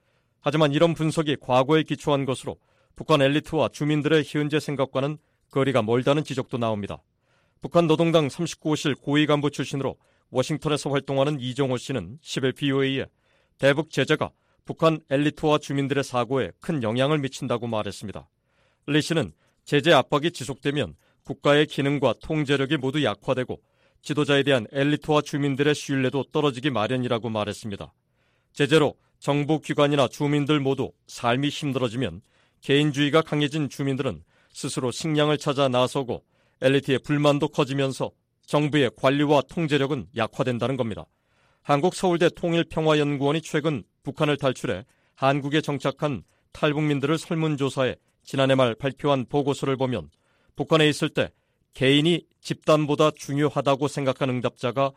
하지만 이런 분석이 과거에 기초한 것으로 북한 엘리트와 주민들의 현재 생각과는 거리가 멀다는 지적도 나옵니다. 북한 노동당 39호실 고위 간부 출신으로 워싱턴에서 활동하는 이종호 씨는 10일 BOA에 대북 제재가 북한 엘리트와 주민들의 사고에 큰 영향을 미친다고 말했습니다. 리 씨는 제재 압박이 지속되면 국가의 기능과 통제력이 모두 약화되고 지도자에 대한 엘리트와 주민들의 신뢰도 떨어지기 마련이라고 말했습니다. 제재로 정부 기관이나 주민들 모두 삶이 힘들어지면 개인주의가 강해진 주민들은 스스로 식량을 찾아 나서고 엘리트의 불만도 커지면서 정부의 관리와 통제력은 약화된다는 겁니다. 한국 서울대 통일평화연구원이 최근 북한을 탈출해 한국에 정착한 탈북민들을 설문조사해 지난해 말 발표한 보고서를 보면 북한에 있을 때 개인이 집단보다 중요하다고 생각한 응답자가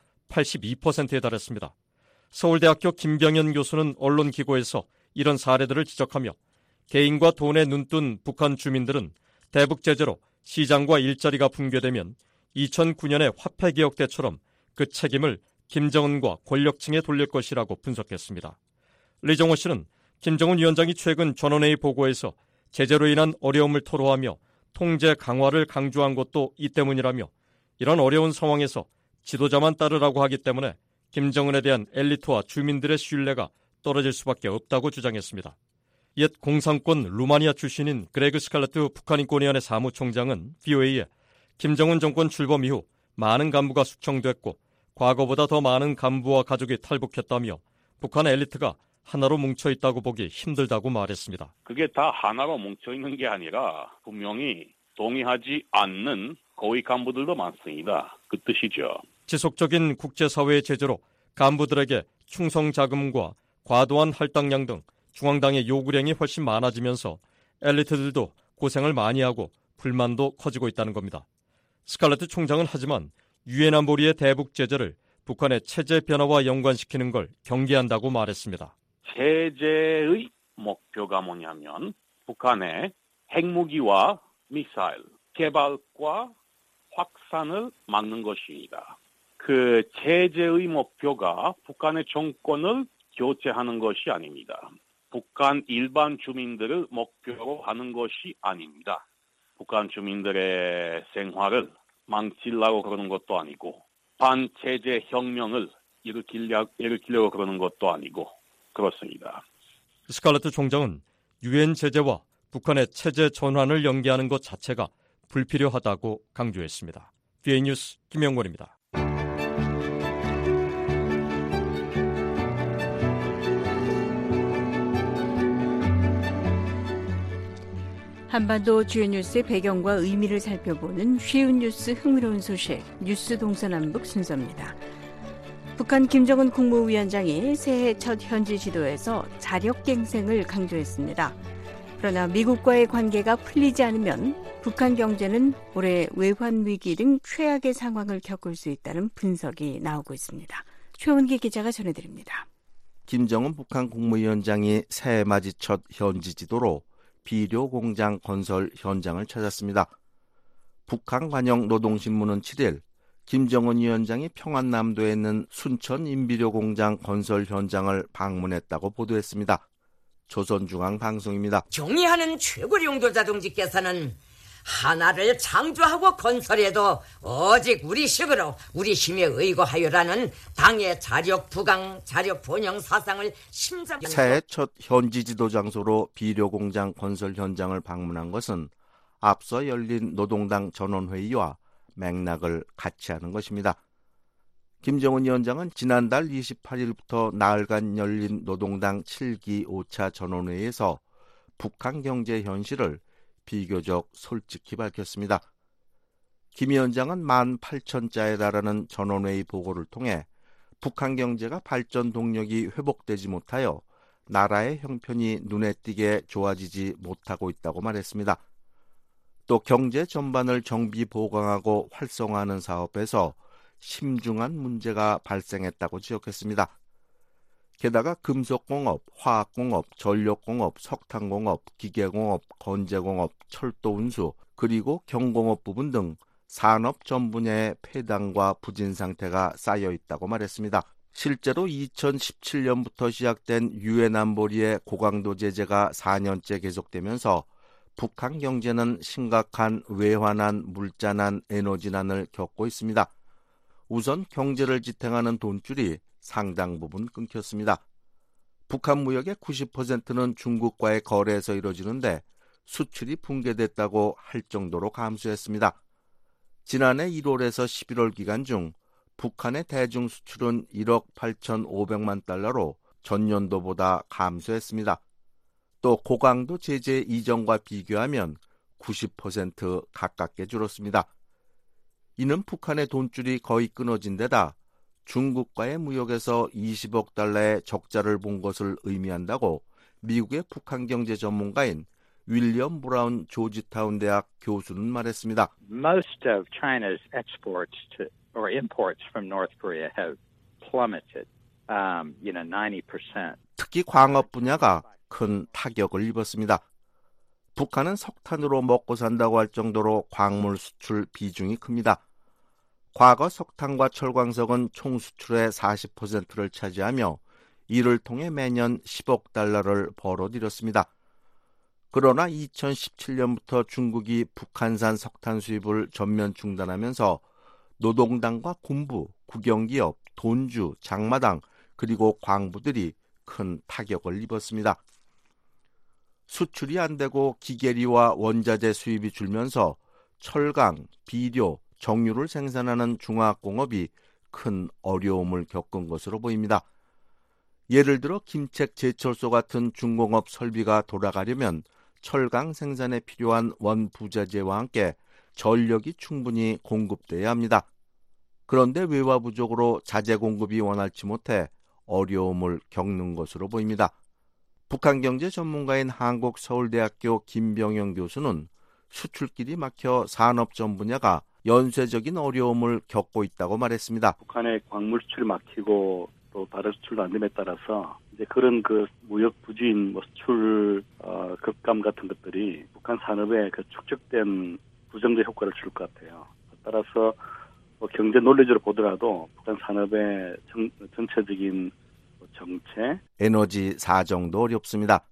82%에 달했습니다. 서울대학교 김병현 교수는 언론기고에서 이런 사례들을 지적하며 개인과 돈에 눈뜬 북한 주민들은 대북 제재로 시장과 일자리가 붕괴되면 2009년의 화폐개혁 때처럼 그 책임을 김정은과 권력층에 돌릴 것이라고 분석했습니다. 리정호 씨는 김정은 위원장이 최근 전원회의 보고에서 제재로 인한 어려움을 토로하며 통제 강화를 강조한 것도 이 때문이라며 이런 어려운 상황에서 지도자만 따르라고 하기 때문에 김정은에 대한 엘리트와 주민들의 신뢰가 떨어질 수밖에 없다고 주장했습니다. 옛 공산권 루마니아 출신인 그레그 스칼레트 북한인권위원회 사무총장은 BOA에 김정은 정권 출범 이후 많은 간부가 숙청됐고 과거보다 더 많은 간부와 가족이 탈북했다며 북한 엘리트가 하나로 뭉쳐있다고 보기 힘들다고 말했습니다. 그게 다 하나로 뭉쳐있는 게 아니라 분명히 동의하지 않는 고위 간부들도 많습니다. 그 뜻이죠. 지속적인 국제사회의 제재로 간부들에게 충성자금과 과도한 할당량 등 중앙당의 요구량이 훨씬 많아지면서 엘리트들도 고생을 많이 하고 불만도 커지고 있다는 겁니다. 스칼레트 총장은 하지만 유엔 안보리의 대북 제재를 북한의 체제 변화와 연관시키는 걸 경계한다고 말했습니다. 제재의 목표가 뭐냐면 북한의 핵무기와 미사일 개발과 확산을 막는 것입니다. 그 제재의 목표가 북한의 정권을 교체하는 것이 아닙니다. 북한 일반 주민들을 목표로 하는 것이 아닙니다. 북한 주민들의 생활을 망치려고 그러는 것도 아니고 반체제 혁명을 일으키려고 그러는 것도 아니고 그렇습니다. 스칼레트 총장은 유엔 제재와 북한의 체제 전환을 연계하는 것 자체가 불필요하다고 강조했습니다. BA 뉴스 김영권입니다. 한반도 주요 뉴스의 배경과 의미를 살펴보는 쉬운 뉴스 흥미로운 소식 뉴스 동서남북 순서입니다. 북한 김정은 국무위원장이 새해 첫 현지 지도에서 자력갱생을 강조했습니다. 그러나 미국과의 관계가 풀리지 않으면 북한 경제는 올해 외환 위기 등 최악의 상황을 겪을 수 있다는 분석이 나오고 있습니다. 최원기 기자가 전해드립니다. 김정은 북한 국무위원장이 새해 맞이 첫 현지 지도로 비료 공장 건설 현장을 찾았습니다. 북한 관영 노동신문은 7일 김정은 위원장이 평안남도에 있는 순천 인비료 공장 건설 현장을 방문했다고 보도했습니다. 조선중앙방송입니다. 경의하는 최고 용도자동지께서는 하나를 창조하고 건설해도 오직 우리식으로 우리 힘에 의거하여라는 당의 자력부강, 자력본영 사상을 심장에 새해 첫 현지 지도 장소로 비료공장 건설 현장을 방문한 것은 앞서 열린 노동당 전원회의와 맥락을 같이 하는 것입니다. 김정은 위원장은 지난달 28일부터 나흘간 열린 노동당 7기 5차 전원회의에서 북한 경제 현실을 비교적 솔직히 밝혔습니다. 김 위원장은 18,000자에 달하는 전원회의 보고를 통해 북한 경제가 발전 동력이 회복되지 못하여 나라의 형편이 눈에 띄게 좋아지지 못하고 있다고 말했습니다. 또 경제 전반을 정비 보강하고 활성화하는 사업에서 심중한 문제가 발생했다고 지적했습니다. 게다가 금속공업, 화학공업, 전력공업, 석탄공업, 기계공업, 건재공업, 철도운수, 그리고 경공업 부분 등 산업 전 분야의 폐단과 부진 상태가 쌓여 있다고 말했습니다. 실제로 2017년부터 시작된 유엔 안보리의 고강도 제재가 4년째 계속되면서 북한 경제는 심각한 외환난, 물자난, 에너지난을 겪고 있습니다. 우선 경제를 지탱하는 돈줄이 상당 부분 끊겼습니다. 북한 무역의 90%는 중국과의 거래에서 이루어지는데 수출이 붕괴됐다고 할 정도로 감소했습니다. 지난해 1월에서 11월 기간 중 북한의 대중 수출은 1억 8,500만 달러로 전년도보다 감소했습니다. 또 고강도 제재 이전과 비교하면 90% 가깝게 줄었습니다. 이는 북한의 돈줄이 거의 끊어진 데다 중국과의 무역에서 20억 달러의 적자를 본 것을 의미한다고 미국의 북한 경제 전문가인 윌리엄 브라운 조지타운 대학 교수는 말했습니다. Most of China's exports or imports from North Korea have plummeted, 90%. 특히 광업 분야가 큰 타격을 입었습니다. 북한은 석탄으로 먹고 산다고 할 정도로 광물 수출 비중이 큽니다. 과거 석탄과 철광석은 총 수출의 40%를 차지하며 이를 통해 매년 10억 달러를 벌어들였습니다. 그러나 2017년부터 중국이 북한산 석탄 수입을 전면 중단하면서 노동당과 군부, 국영기업, 돈주, 장마당 그리고 광부들이 큰 타격을 입었습니다. 수출이 안 되고 기계리와 원자재 수입이 줄면서 철강, 비료, 정유를 생산하는 중화학공업이 큰 어려움을 겪은 것으로 보입니다. 예를 들어 김책 제철소 같은 중공업 설비가 돌아가려면 철강 생산에 필요한 원부자재와 함께 전력이 충분히 공급돼야 합니다. 그런데 외화 부족으로 자재 공급이 원활치 못해 어려움을 겪는 것으로 보입니다. 북한 경제 전문가인 한국서울대학교 김병영 교수는 수출길이 막혀 산업 전 분야가 연쇄적인 어려움을 겪고 있다고 말했습니다. 북한의 광물 수출이 막히고 또 다른 수출도 안 됨에 따라서 이제 그런 그 무역 부진, 수출 급감 같은 것들이 북한 산업에 그 축적된 부정적 효과를 줄 것 같아요. 따라서 경제 논리적으로 보더라도 북한 산업의 전체적인 정체, 에너지 사정도 어렵습니다.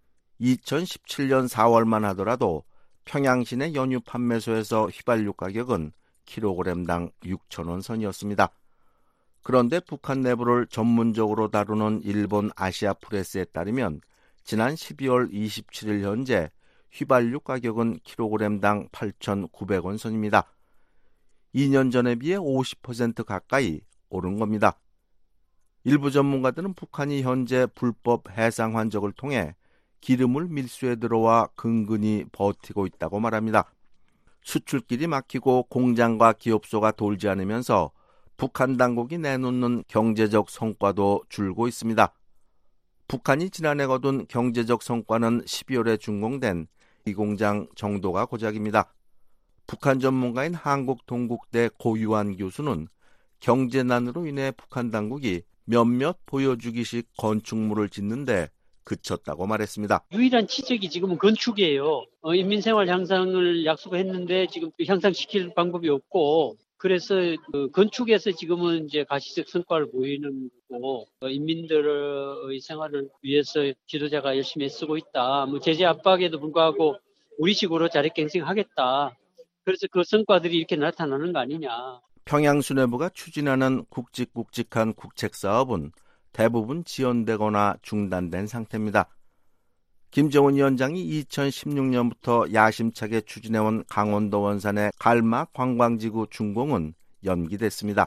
2017년 4월만 하더라도 평양시내 연유 판매소에서 휘발유 가격은 킬로그램당 6,000원 선이었습니다. 그런데 북한 내부를 전문적으로 다루는 일본 아시아 프레스에 따르면 지난 12월 27일 현재 휘발유 가격은 킬로그램당 8,900원 선입니다. 2년 전에 비해 50% 가까이 오른 겁니다. 일부 전문가들은 북한이 현재 불법 해상 환적을 통해 기름을 밀수해 들어와 근근히 버티고 있다고 말합니다. 수출길이 막히고 공장과 기업소가 돌지 않으면서 북한 당국이 내놓는 경제적 성과도 줄고 있습니다. 북한이 지난해 거둔 경제적 성과는 12월에 준공된 이 공장 정도가 고작입니다. 북한 전문가인 한국동국대 고유한 교수는 경제난으로 인해 북한 당국이 몇몇 보여주기식 건축물을 짓는데 그쳤다고 말했습니다. 유일한 치적이 지금은 건축이에요. 인민생활 향상을 약속했는데 지금 향상시킬 방법이 없고 그래서 건축에서 지금은 이제 가시적 성과를 보이는 거고 인민들의 생활을 위해서 지도자가 열심히 애쓰고 있다. 제재 압박에도 불구하고 우리식으로 자력갱생하겠다. 그래서 그 성과들이 이렇게 나타나는 거 아니냐. 평양 수뇌부가 추진하는 굵직굵직한 국책사업은 대부분 지연되거나 중단된 상태입니다. 김정은 위원장이 2016년부터 야심차게 추진해온 강원도 원산의 갈마 관광지구 준공은 연기됐습니다.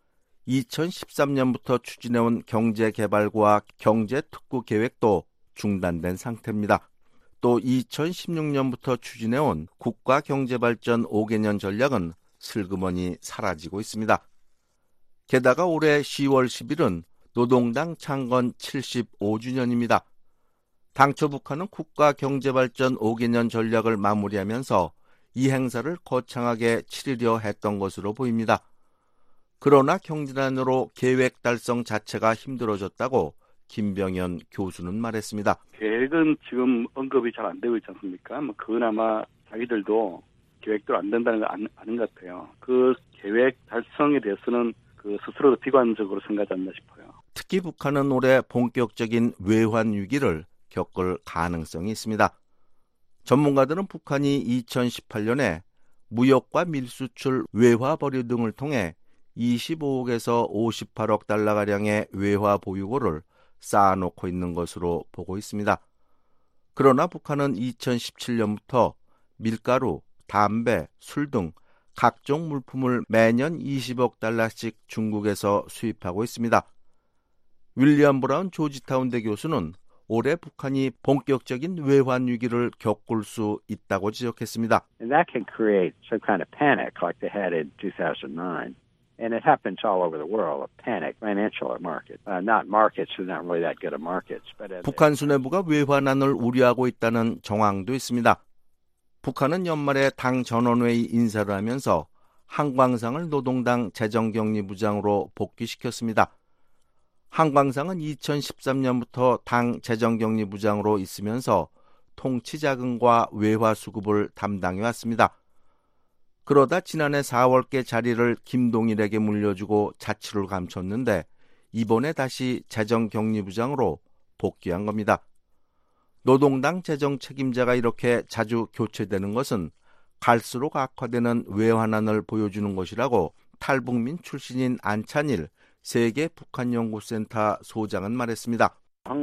2013년부터 추진해온 경제개발과 경제특구 계획도 중단된 상태입니다. 또 2016년부터 추진해온 국가경제발전 5개년 전략은 슬그머니 사라지고 있습니다. 게다가 올해 10월 10일은 노동당 창건 75주년입니다. 당초 북한은 국가경제발전 5개년 전략을 마무리하면서 이 행사를 거창하게 치르려 했던 것으로 보입니다. 그러나 경제난으로 계획 달성 자체가 힘들어졌다고 김병현 교수는 말했습니다. 계획은 지금 언급이 잘 안 되고 있지 않습니까? 그나마 자기들도 계획대로 안 된다는 걸 아는 것 같아요. 그 계획 달성에 대해서는 스스로도 비관적으로 생각하지 않나 싶어요. 특히 북한은 올해 본격적인 외환 위기를 겪을 가능성이 있습니다. 전문가들은 북한이 2018년에 무역과 밀수출, 외화 보유 등을 통해 25억에서 58억 달러가량의 외화 보유고를 쌓아놓고 있는 것으로 보고 있습니다. 그러나 북한은 2017년부터 밀가루, 담배, 술 등 각종 물품을 매년 20억 달러씩 중국에서 수입하고 있습니다. 윌리엄 브라운 조지타운대 교수는 올해 북한이 본격적인 외환 위기를 겪을 수 있다고 지적했습니다. And that can create some kind of panic like they had in 2009. And it happens all over the world, a panic, financial market. Not markets, they're not really that good at markets. But 북한 수뇌부가 외환안을 우려하고 있다는 정황도 있습니다. 북한은 연말에 당 전원회의 인사를 하면서 한광상을 노동당 재정격리부장으로 복귀시켰습니다. 한광상은 2013년부터 당 재정격리부장으로 있으면서 통치자금과 외화수급을 담당해왔습니다. 그러다 지난해 4월께 자리를 김동일에게 물려주고 자취를 감췄는데 이번에 다시 재정격리부장으로 복귀한 겁니다. 노동당 재정 책임자가 이렇게 자주 교체되는 것은 갈수록 악화되는 외환안을 보여주는 것이라고 탈북민 출신인 안찬일 세계 북한연구센터 소장은 말했습니다.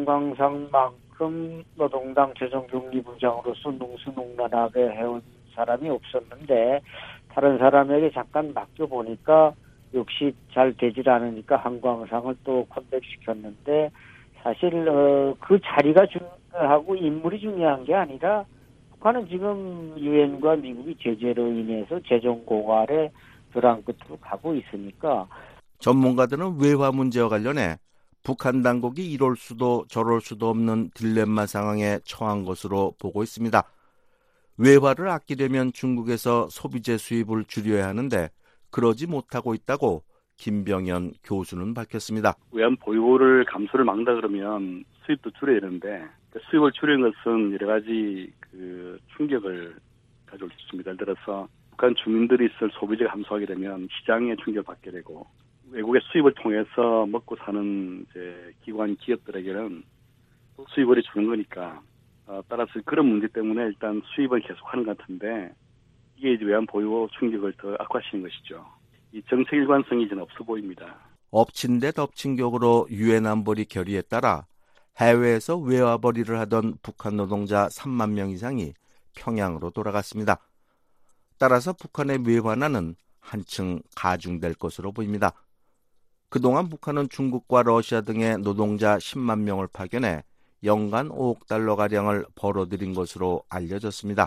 한광상만큼 노동당 재정격리부장으로서 능수능란하게 해온 사람이 없었는데 다른 사람에게 잠깐 맡겨보니까 역시 잘 되질 않으니까 한광상을 또 컴백시켰는데 사실 그 자리가 중요하고 인물이 중요한 게 아니라 북한은 지금 유엔과 미국이 제재로 인해서 재정 고갈의 벼랑 끝으로 가고 있으니까 전문가들은 외화 문제와 관련해 북한 당국이 이럴 수도 저럴 수도 없는 딜레마 상황에 처한 것으로 보고 있습니다. 외화를 아끼려면 중국에서 소비재 수입을 줄여야 하는데 그러지 못하고 있다고 김병현 교수는 밝혔습니다. 외환 보유고를 감소를 막는다 그러면 수입도 줄여야 되는데 수입을 줄이는 것은 여러 가지 충격을 가져올 수 있습니다. 예를 들어서 북한 주민들이 쓸 소비재가 감소하게 되면 시장에 충격을 받게 되고 외국의 수입을 통해서 먹고 사는 이제 기관 기업들에게는 수입을 주는 거니까 따라서 그런 문제 때문에 일단 수입을 계속하는 것 같은데 이게 이제 외환 보유 충격을 더 악화시키는 것이죠. 이 정책 일관성이 이제는 없어 보입니다. 엎친 데 덮친 격으로 유엔 안보리 결의에 따라 해외에서 외화벌이를 하던 북한 노동자 3만 명 이상이 평양으로 돌아갔습니다. 따라서 북한의 외환안은 한층 가중될 것으로 보입니다. 그동안 북한은 중국과 러시아 등의 노동자 10만 명을 파견해 연간 5억 달러가량을 벌어들인 것으로 알려졌습니다.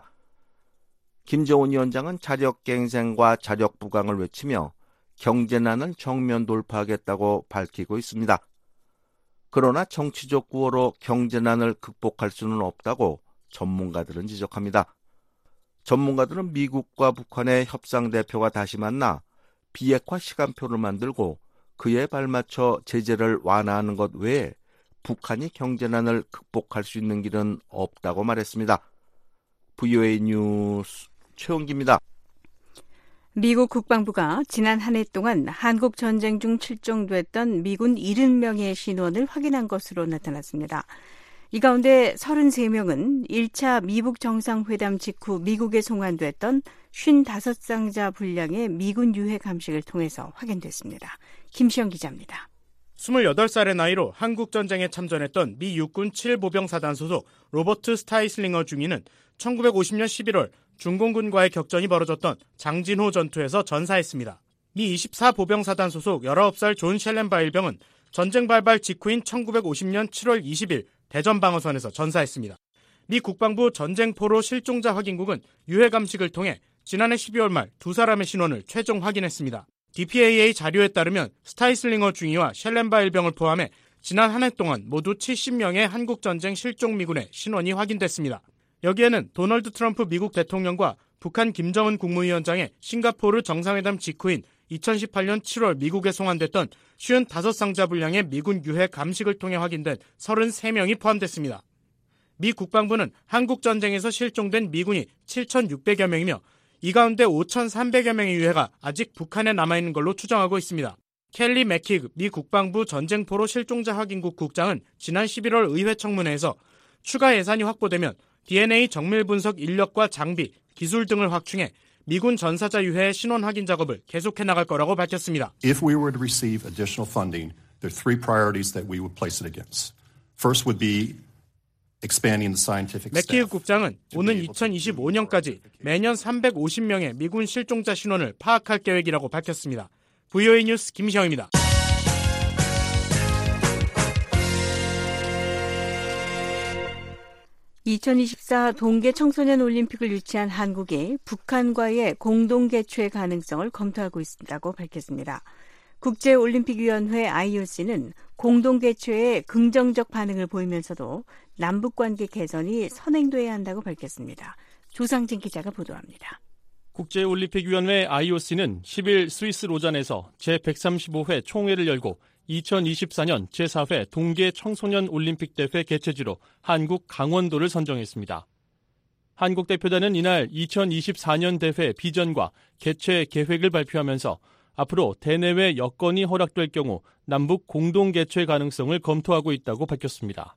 김정은 위원장은 자력갱생과 자력부강을 외치며 경제난을 정면 돌파하겠다고 밝히고 있습니다. 그러나 정치적 구호로 경제난을 극복할 수는 없다고 전문가들은 지적합니다. 전문가들은 미국과 북한의 협상대표가 다시 만나 비핵화 시간표를 만들고 그에 발맞춰 제재를 완화하는 것 외에 북한이 경제난을 극복할 수 있는 길은 없다고 말했습니다. VOA 뉴스 최원기입니다. 미국 국방부가 지난 한 해 동안 한국 전쟁 중 실종됐던 미군 70명의 신원을 확인한 것으로 나타났습니다. 이 가운데 33명은 1차 미북 정상회담 직후 미국에 송환됐던 55상자 분량의 미군 유해 감식을 통해서 확인됐습니다. 김시영 기자입니다. 28살의 나이로 한국전쟁에 참전했던 미 육군 7보병사단 소속 로버트 스타이슬링어 중위는 1950년 11월 중공군과의 격전이 벌어졌던 장진호 전투에서 전사했습니다. 미 24보병사단 소속 19살 존 셸렌바일병은 전쟁 발발 직후인 1950년 7월 20일 대전 방어선에서 전사했습니다. 미 국방부 전쟁포로 실종자 확인국은 유해 감식을 통해 지난해 12월 말 두 사람의 신원을 최종 확인했습니다. DPAA 자료에 따르면 스타이슬링어 중위와 셸렌바일병을 포함해 지난 한 해 동안 모두 70명의 한국전쟁 실종 미군의 신원이 확인됐습니다. 여기에는 도널드 트럼프 미국 대통령과 북한 김정은 국무위원장의 싱가포르 정상회담 직후인 2018년 7월 미국에 송환됐던 55상자 분량의 미군 유해 감식을 통해 확인된 33명이 포함됐습니다. 미 국방부는 한국전쟁에서 실종된 미군이 7,600여 명이며 이 가운데 5,300여 명의 유해가 아직 북한에 남아있는 걸로 추정하고 있습니다. 켈리 맥키그 미 국방부 전쟁포로 실종자 확인국 국장은 지난 11월 의회 청문회에서 추가 예산이 확보되면 DNA 정밀 분석 인력과 장비, 기술 등을 확충해 미군 전사자 유해 신원 확인 작업을 계속해 나갈 거라고 밝혔습니다. If we were to receive additional funding, there are three priorities that we would place it against. First would be expanding the scientific staff. 맥키흐 국장은 오는 2025년까지 매년 350명의 미군 실종자 신원을 파악할 계획이라고 밝혔습니다. VOA 뉴스 김시영입니다. (2024) 동계 청소년 올림픽을 유치한 한국이 북한과의 공동 개최 가능성을 검토하고 있다고 밝혔습니다. 국제올림픽위원회 IOC는 공동 개최에 긍정적 반응을 보이면서도 남북관계 개선이 선행돼야 한다고 밝혔습니다. 조상진 기자가 보도합니다. 국제올림픽위원회 IOC는 10일 스위스 로잔에서 제135회 총회를 열고 2024년 제4회 동계 청소년 올림픽 대회 개최지로 한국 강원도를 선정했습니다. 한국 대표단은 이날 2024년 대회 비전과 개최 계획을 발표하면서 앞으로 대내외 여건이 허락될 경우 남북 공동 개최 가능성을 검토하고 있다고 밝혔습니다.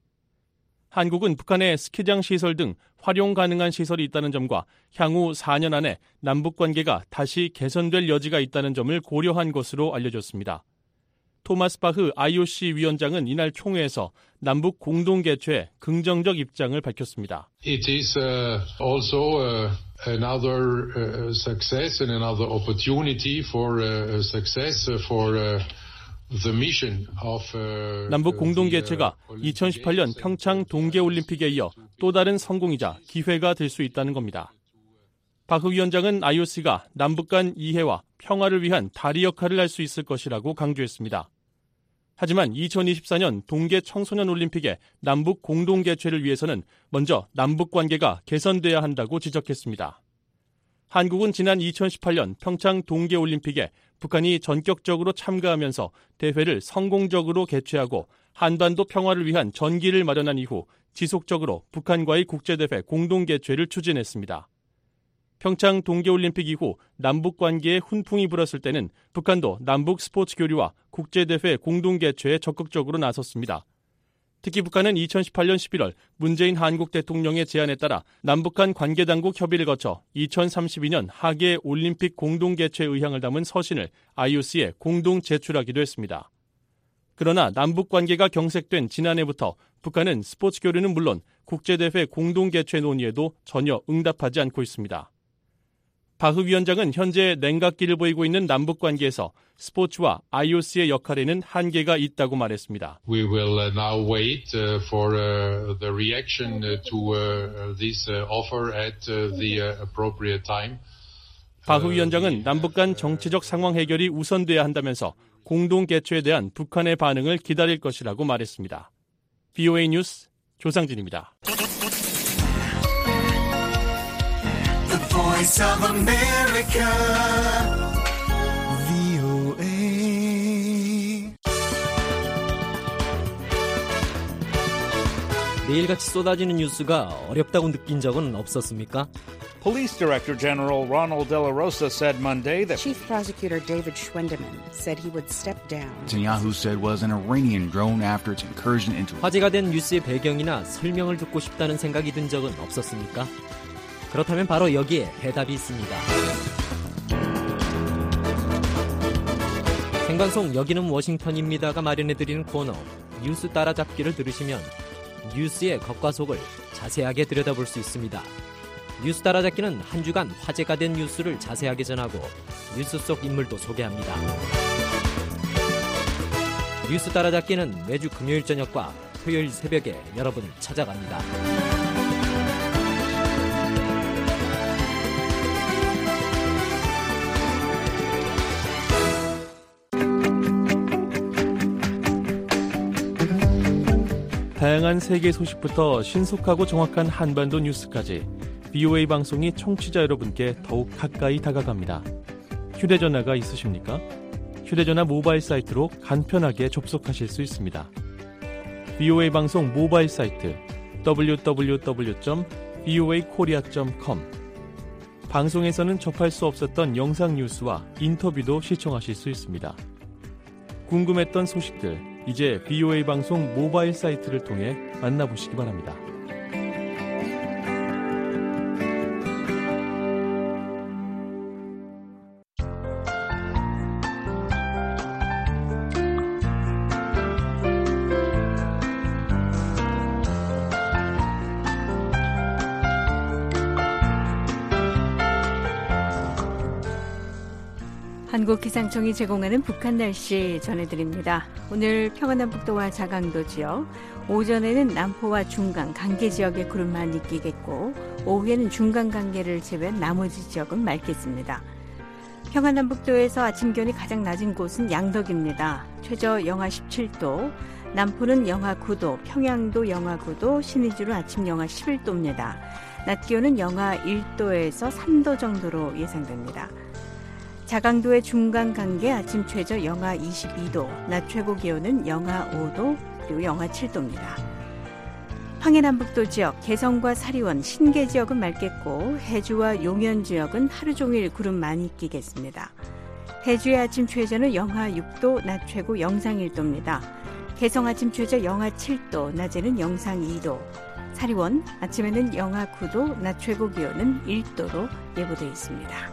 한국은 북한의 스키장 시설 등 활용 가능한 시설이 있다는 점과 향후 4년 안에 남북 관계가 다시 개선될 여지가 있다는 점을 고려한 것으로 알려졌습니다. 토마스 바흐 IOC 위원장은 이날 총회에서 남북 공동 개최에 긍정적 입장을 밝혔습니다. It is also another success and another opportunity for success for the mission of 남북 공동 개최가 2018년 평창 동계올림픽에 이어 또 다른 성공이자 기회가 될 수 있다는 겁니다. 바흐 위원장은 IOC가 남북 간 이해와 평화를 위한 다리 역할을 할 수 있을 것이라고 강조했습니다. 하지만 2024년 동계 청소년 올림픽의 남북 공동 개최를 위해서는 먼저 남북 관계가 개선돼야 한다고 지적했습니다. 한국은 지난 2018년 평창 동계올림픽에 북한이 전격적으로 참가하면서 대회를 성공적으로 개최하고 한반도 평화를 위한 전기를 마련한 이후 지속적으로 북한과의 국제대회 공동 개최를 추진했습니다. 평창 동계올림픽 이후 남북 관계에 훈풍이 불었을 때는 북한도 남북 스포츠 교류와 국제대회 공동 개최에 적극적으로 나섰습니다. 특히 북한은 2018년 11월 문재인 한국 대통령의 제안에 따라 남북한 관계당국 협의를 거쳐 2032년 하계 올림픽 공동 개최 의향을 담은 서신을 IOC에 공동 제출하기도 했습니다. 그러나 남북 관계가 경색된 지난해부터 북한은 스포츠 교류는 물론 국제대회 공동 개최 논의에도 전혀 응답하지 않고 있습니다. 바흐 위원장은 현재 냉각기를 보이고 있는 남북 관계에서 스포츠와 IOC의 역할에는 한계가 있다고 말했습니다. We will now wait for the reaction to this offer at the appropriate time. 바흐 위원장은 남북 간 정치적 상황 해결이 우선돼야 한다면서 공동 개최에 대한 북한의 반응을 기다릴 것이라고 말했습니다. VOA 뉴스 조상진입니다. Voice of America, VOA. 매일같이 쏟아지는 뉴스가 어렵다고 느낀 적은 없었습니까? Police Director General Ronald De La Rosa said Monday that Chief Prosecutor David Schwendeman said he would step down. Netanyahu said was an Iranian drone after its incursion into. 화제가 된 뉴스의 배경이나 설명을 듣고 싶다는 생각이 든 적은 없었습니까? 그렇다면 바로 여기에 해답이 있습니다. 생방송 여기는 워싱턴입니다가 마련해드리는 코너 뉴스 따라잡기를 들으시면 뉴스의 겉과 속을 자세하게 들여다볼 수 있습니다. 뉴스 따라잡기는 한 주간 화제가 된 뉴스를 자세하게 전하고 뉴스 속 인물도 소개합니다. 뉴스 따라잡기는 매주 금요일 저녁과 토요일 새벽에 여러분을 찾아갑니다. 다양한 세계 소식부터 신속하고 정확한 한반도 뉴스까지 VOA 방송이 청취자 여러분께 더욱 가까이 다가갑니다. 휴대전화가 있으십니까? 휴대전화 모바일 사이트로 간편하게 접속하실 수 있습니다. VOA 방송 모바일 사이트 www.voakorea.com 방송에서는 접할 수 없었던 영상 뉴스와 인터뷰도 시청하실 수 있습니다. 궁금했던 소식들 이제 VOA 방송 모바일 사이트를 통해 만나보시기 바랍니다. 한국기상청이 제공하는 북한 날씨 전해드립니다. 오늘 평안남북도와 자강도 지역, 오전에는 남포와 중강, 강계 지역에 구름만 있겠고 오후에는 중강 강계를 제외한 나머지 지역은 맑겠습니다. 평안남북도에서 아침 기온이 가장 낮은 곳은 양덕입니다. 최저 영하 17도, 남포는 영하 9도, 평양도 영하 9도, 신의주는 아침 영하 11도입니다. 낮 기온은 영하 1도에서 3도 정도로 예상됩니다. 자강도의 중강 강계 아침 최저 영하 22도, 낮 최고 기온은 영하 5도, 그리고 영하 7도입니다. 황해남북도 지역, 개성과 사리원, 신계 지역은 맑겠고 해주와 용현 지역은 하루 종일 구름 많이 끼겠습니다. 해주의 아침 최저는 영하 6도, 낮 최고 영상 1도입니다. 개성 아침 최저 영하 7도, 낮에는 영상 2도. 사리원, 아침에는 영하 9도, 낮 최고 기온은 1도로 예보되어 있습니다.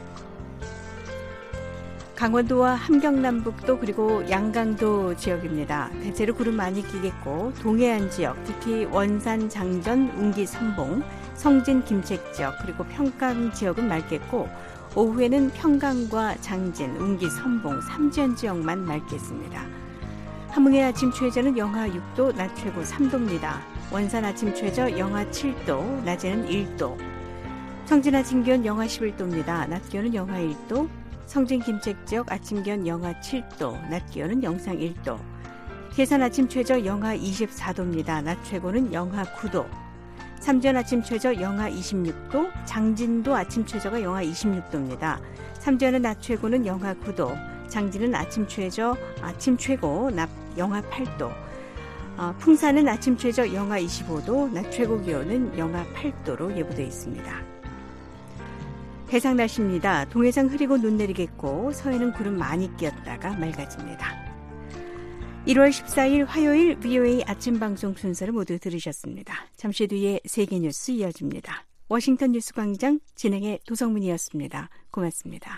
강원도와 함경남북도 그리고 양강도 지역입니다. 대체로 구름 많이 끼겠고 동해안 지역, 특히 원산, 장전, 운기, 삼봉, 성진, 김책 지역 그리고 평강 지역은 맑겠고 오후에는 평강과 장진, 운기, 삼봉, 삼지연 지역만 맑겠습니다. 함흥의 아침 최저는 영하 6도, 낮 최고 3도입니다. 원산 아침 최저 영하 7도, 낮에는 1도. 청진 아침 기온 영하 11도입니다. 낮 기온은 영하 1도. 성진 김책 지역 아침 기온 영하 7도, 낮 기온은 영상 1도. 계산 아침 최저 영하 24도입니다. 낮 최고는 영하 9도. 삼전 아침 최저 영하 26도, 장진도 아침 최저가 영하 26도입니다. 삼전은 낮 최고는 영하 9도, 장진은 아침 최고 낮 영하 8도. 풍산은 아침 최저 영하 25도, 낮 최고 기온은 영하 8도로 예보되어 있습니다. 해상 날씨입니다. 동해상 흐리고 눈 내리겠고 서해는 구름 많이 끼었다가 맑아집니다. 1월 14일 화요일 VOA 아침 방송 순서를 모두 들으셨습니다. 잠시 뒤에 세계뉴스 이어집니다. 워싱턴 뉴스광장 진행의 도성문이었습니다. 고맙습니다.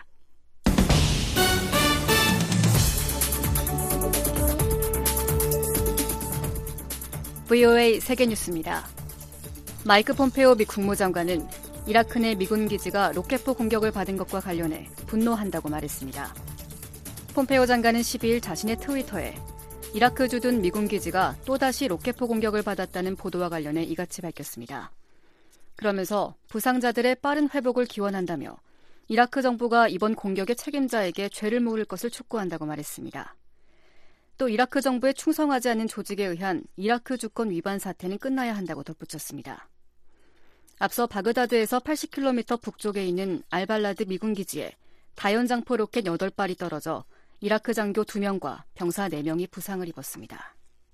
VOA 세계뉴스입니다. 마이크 폼페오 미 국무장관은 이라크 내 미군 기지가 로켓포 공격을 받은 것과 관련해 분노한다고 말했습니다. 폼페오 장관은 12일 자신의 트위터에 이라크 주둔 미군 기지가 또다시 로켓포 공격을 받았다는 보도와 관련해 이같이 밝혔습니다. 그러면서 부상자들의 빠른 회복을 기원한다며 이라크 정부가 이번 공격의 책임자에게 죄를 물을 것을 촉구한다고 말했습니다. 또 이라크 정부에 충성하지 않는 조직에 의한 이라크 주권 위반 사태는 끝나야 한다고 덧붙였습니다. 앞서 바그다드에서 80km 북쪽에 있는 알발라드 미군 기지에 다연장포 로켓 8발이 떨어져 이라크 장교 2명과 병사 4명이 부상을 입었습니다.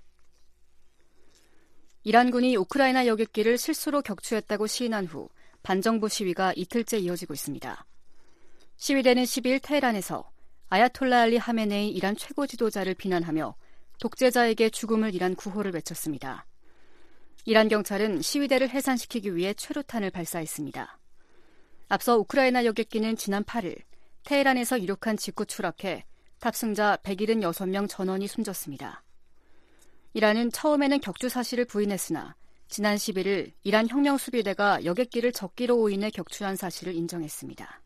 이란군이 우크라이나 여객기를 실수로 격추했다고 시인한 후 반정부 시위가 이틀째 이어지고 있습니다. 시위대는 12일 테헤란에서 아야톨라 알리 하메네이 이란 최고 지도자를 비난하며 독재자에게 죽음을 일한 구호를 외쳤습니다. 이란 경찰은 시위대를 해산시키기 위해 최루탄을 발사했습니다. 앞서 우크라이나 여객기는 지난 8일 테헤란에서 이륙한 직후 추락해 탑승자 176명 전원이 숨졌습니다. 이란은 처음에는 격추 사실을 부인했으나 지난 11일 이란 혁명수비대가 여객기를 적기로 오인해 격추한 사실을 인정했습니다.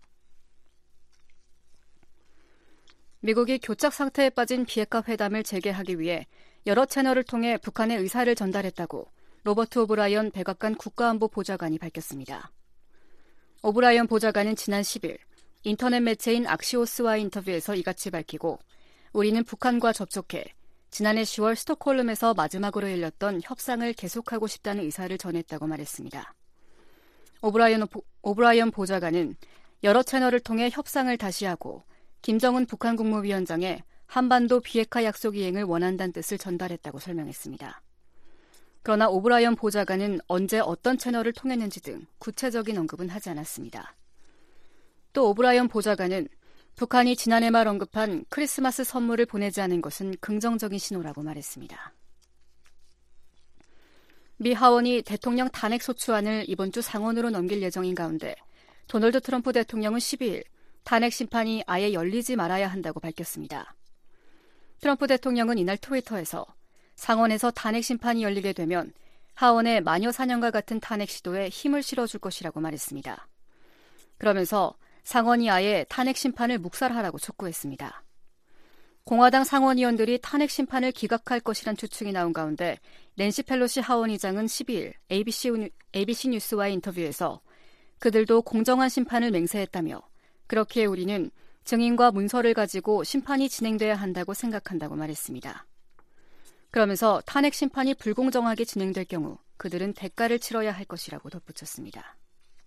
미국이 교착 상태에 빠진 비핵화 회담을 재개하기 위해 여러 채널을 통해 북한의 의사를 전달했다고 로버트 오브라이언 백악관 국가안보 보좌관이 밝혔습니다. 오브라이언 보좌관은 지난 10일 인터넷 매체인 악시오스와의 인터뷰에서 이같이 밝히고 우리는 북한과 접촉해 지난해 10월 스톡홀름에서 마지막으로 열렸던 협상을 계속하고 싶다는 의사를 전했다고 말했습니다. 오브라이언 보좌관은 여러 채널을 통해 협상을 다시 하고 김정은 북한 국무위원장에 한반도 비핵화 약속 이행을 원한다는 뜻을 전달했다고 설명했습니다. 그러나 오브라이언 보좌관은 언제 어떤 채널을 통했는지 등 구체적인 언급은 하지 않았습니다. 또 오브라이언 보좌관은 북한이 지난해 말 언급한 크리스마스 선물을 보내지 않은 것은 긍정적인 신호라고 말했습니다. 미 하원이 대통령 탄핵 소추안을 이번 주 상원으로 넘길 예정인 가운데 도널드 트럼프 대통령은 12일 탄핵 심판이 아예 열리지 말아야 한다고 밝혔습니다. 트럼프 대통령은 이날 트위터에서 상원에서 탄핵 심판이 열리게 되면 하원의 마녀 사냥과 같은 탄핵 시도에 힘을 실어줄 것이라고 말했습니다. 그러면서 상원이 아예 탄핵 심판을 묵살하라고 촉구했습니다. 공화당 상원의원들이 탄핵 심판을 기각할 것이란 추측이 나온 가운데 낸시 펠로시 하원의장은 12일 ABC 뉴스와의 인터뷰에서 그들도 공정한 심판을 맹세했다며 그렇기에 우리는 증인과 문서를 가지고 심판이 진행돼야 한다고 생각한다고 말했습니다. 그러면서 탄핵 심판이 불공정하게 진행될 경우 그들은 대가를 치러야 할 것이라고 덧붙였습니다.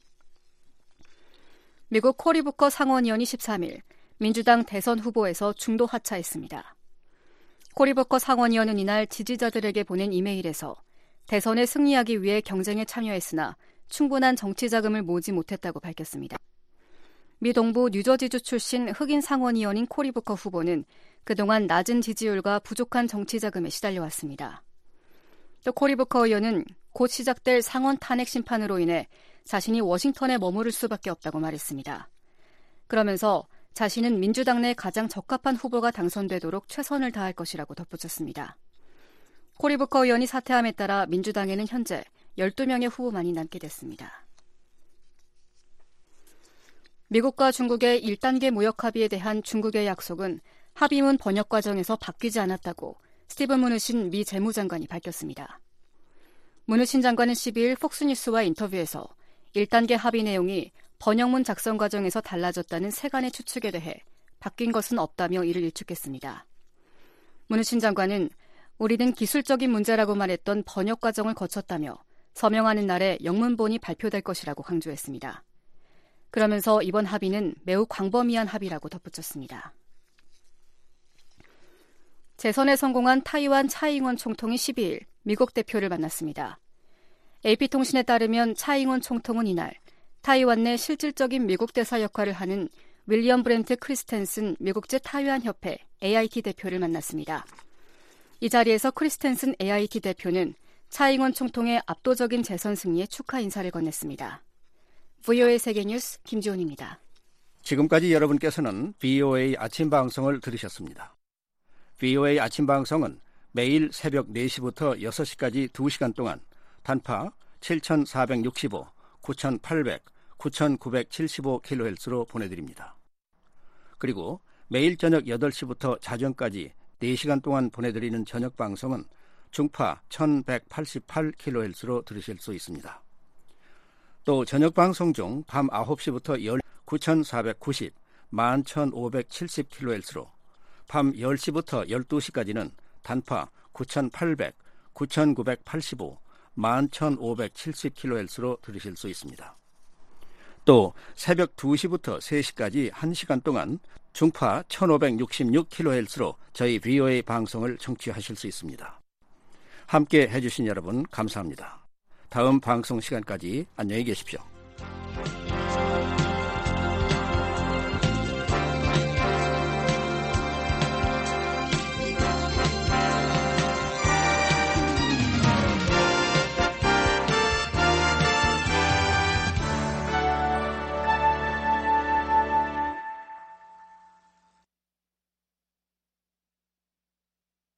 미국 코리 부커 상원의원이 13일 민주당 대선 후보에서 중도 하차했습니다. 코리 부커 상원의원은 이날 지지자들에게 보낸 이메일에서 대선에 승리하기 위해 경쟁에 참여했으나 충분한 정치 자금을 모으지 못했다고 밝혔습니다. 미 동부 뉴저지주 출신 흑인 상원의원인 코리 부커 후보는 그동안 낮은 지지율과 부족한 정치 자금에 시달려왔습니다. 또 코리 부커 의원은 곧 시작될 상원 탄핵 심판으로 인해 자신이 워싱턴에 머무를 수밖에 없다고 말했습니다. 그러면서 자신은 민주당 내 가장 적합한 후보가 당선되도록 최선을 다할 것이라고 덧붙였습니다. 코리 부커 의원이 사퇴함에 따라 민주당에는 현재 12명의 후보만이 남게 됐습니다. 미국과 중국의 1단계 무역 합의에 대한 중국의 약속은 합의문 번역 과정에서 바뀌지 않았다고 스티븐 무누신 미 재무장관이 밝혔습니다. 무누신 장관은 12일 폭스뉴스와 인터뷰에서 1단계 합의 내용이 번역문 작성 과정에서 달라졌다는 세간의 추측에 대해 바뀐 것은 없다며 이를 일축했습니다. 무누신 장관은 우리는 기술적인 문제라고 말했던 번역 과정을 거쳤다며 서명하는 날에 영문본이 발표될 것이라고 강조했습니다. 그러면서 이번 합의는 매우 광범위한 합의라고 덧붙였습니다. 재선에 성공한 타이완 차이잉원 총통이 12일 미국 대표를 만났습니다. AP통신에 따르면 차이잉원 총통은 이날 타이완 내 실질적인 미국 대사 역할을 하는 윌리엄 브렌트 크리스텐슨 미국제 타이완협회 AIT 대표를 만났습니다. 이 자리에서 크리스텐슨 AIT 대표는 차이잉원 총통의 압도적인 재선 승리에 축하 인사를 건넸습니다. VOA 세계뉴스 김지훈입니다. 지금까지 여러분께서는 VOA 아침 방송을 들으셨습니다. VOA 아침 방송은 매일 새벽 4시부터 6시까지 2시간 동안 단파 7,465, 9,800, 9,975kHz로 보내드립니다. 그리고 매일 저녁 8시부터 자정까지 4시간 동안 보내드리는 저녁 방송은 중파 1,188kHz로 들으실 수 있습니다. 또 저녁 방송 중 밤 9시부터 9,490, 11,570kHz로 밤 10시부터 12시까지는 단파 9,800, 9,985, 11,570kHz로 들으실 수 있습니다. 또 새벽 2시부터 3시까지 1시간 동안 중파 1,566kHz로 저희 VOA 방송을 청취하실 수 있습니다. 함께 해주신 여러분 감사합니다. 다음 방송 시간까지 안녕히 계십시오.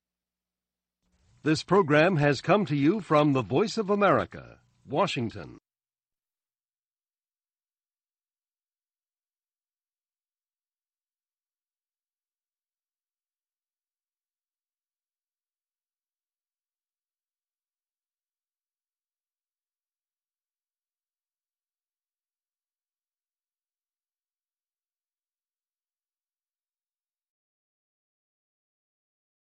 This program has come to you from the Voice of America, Washington.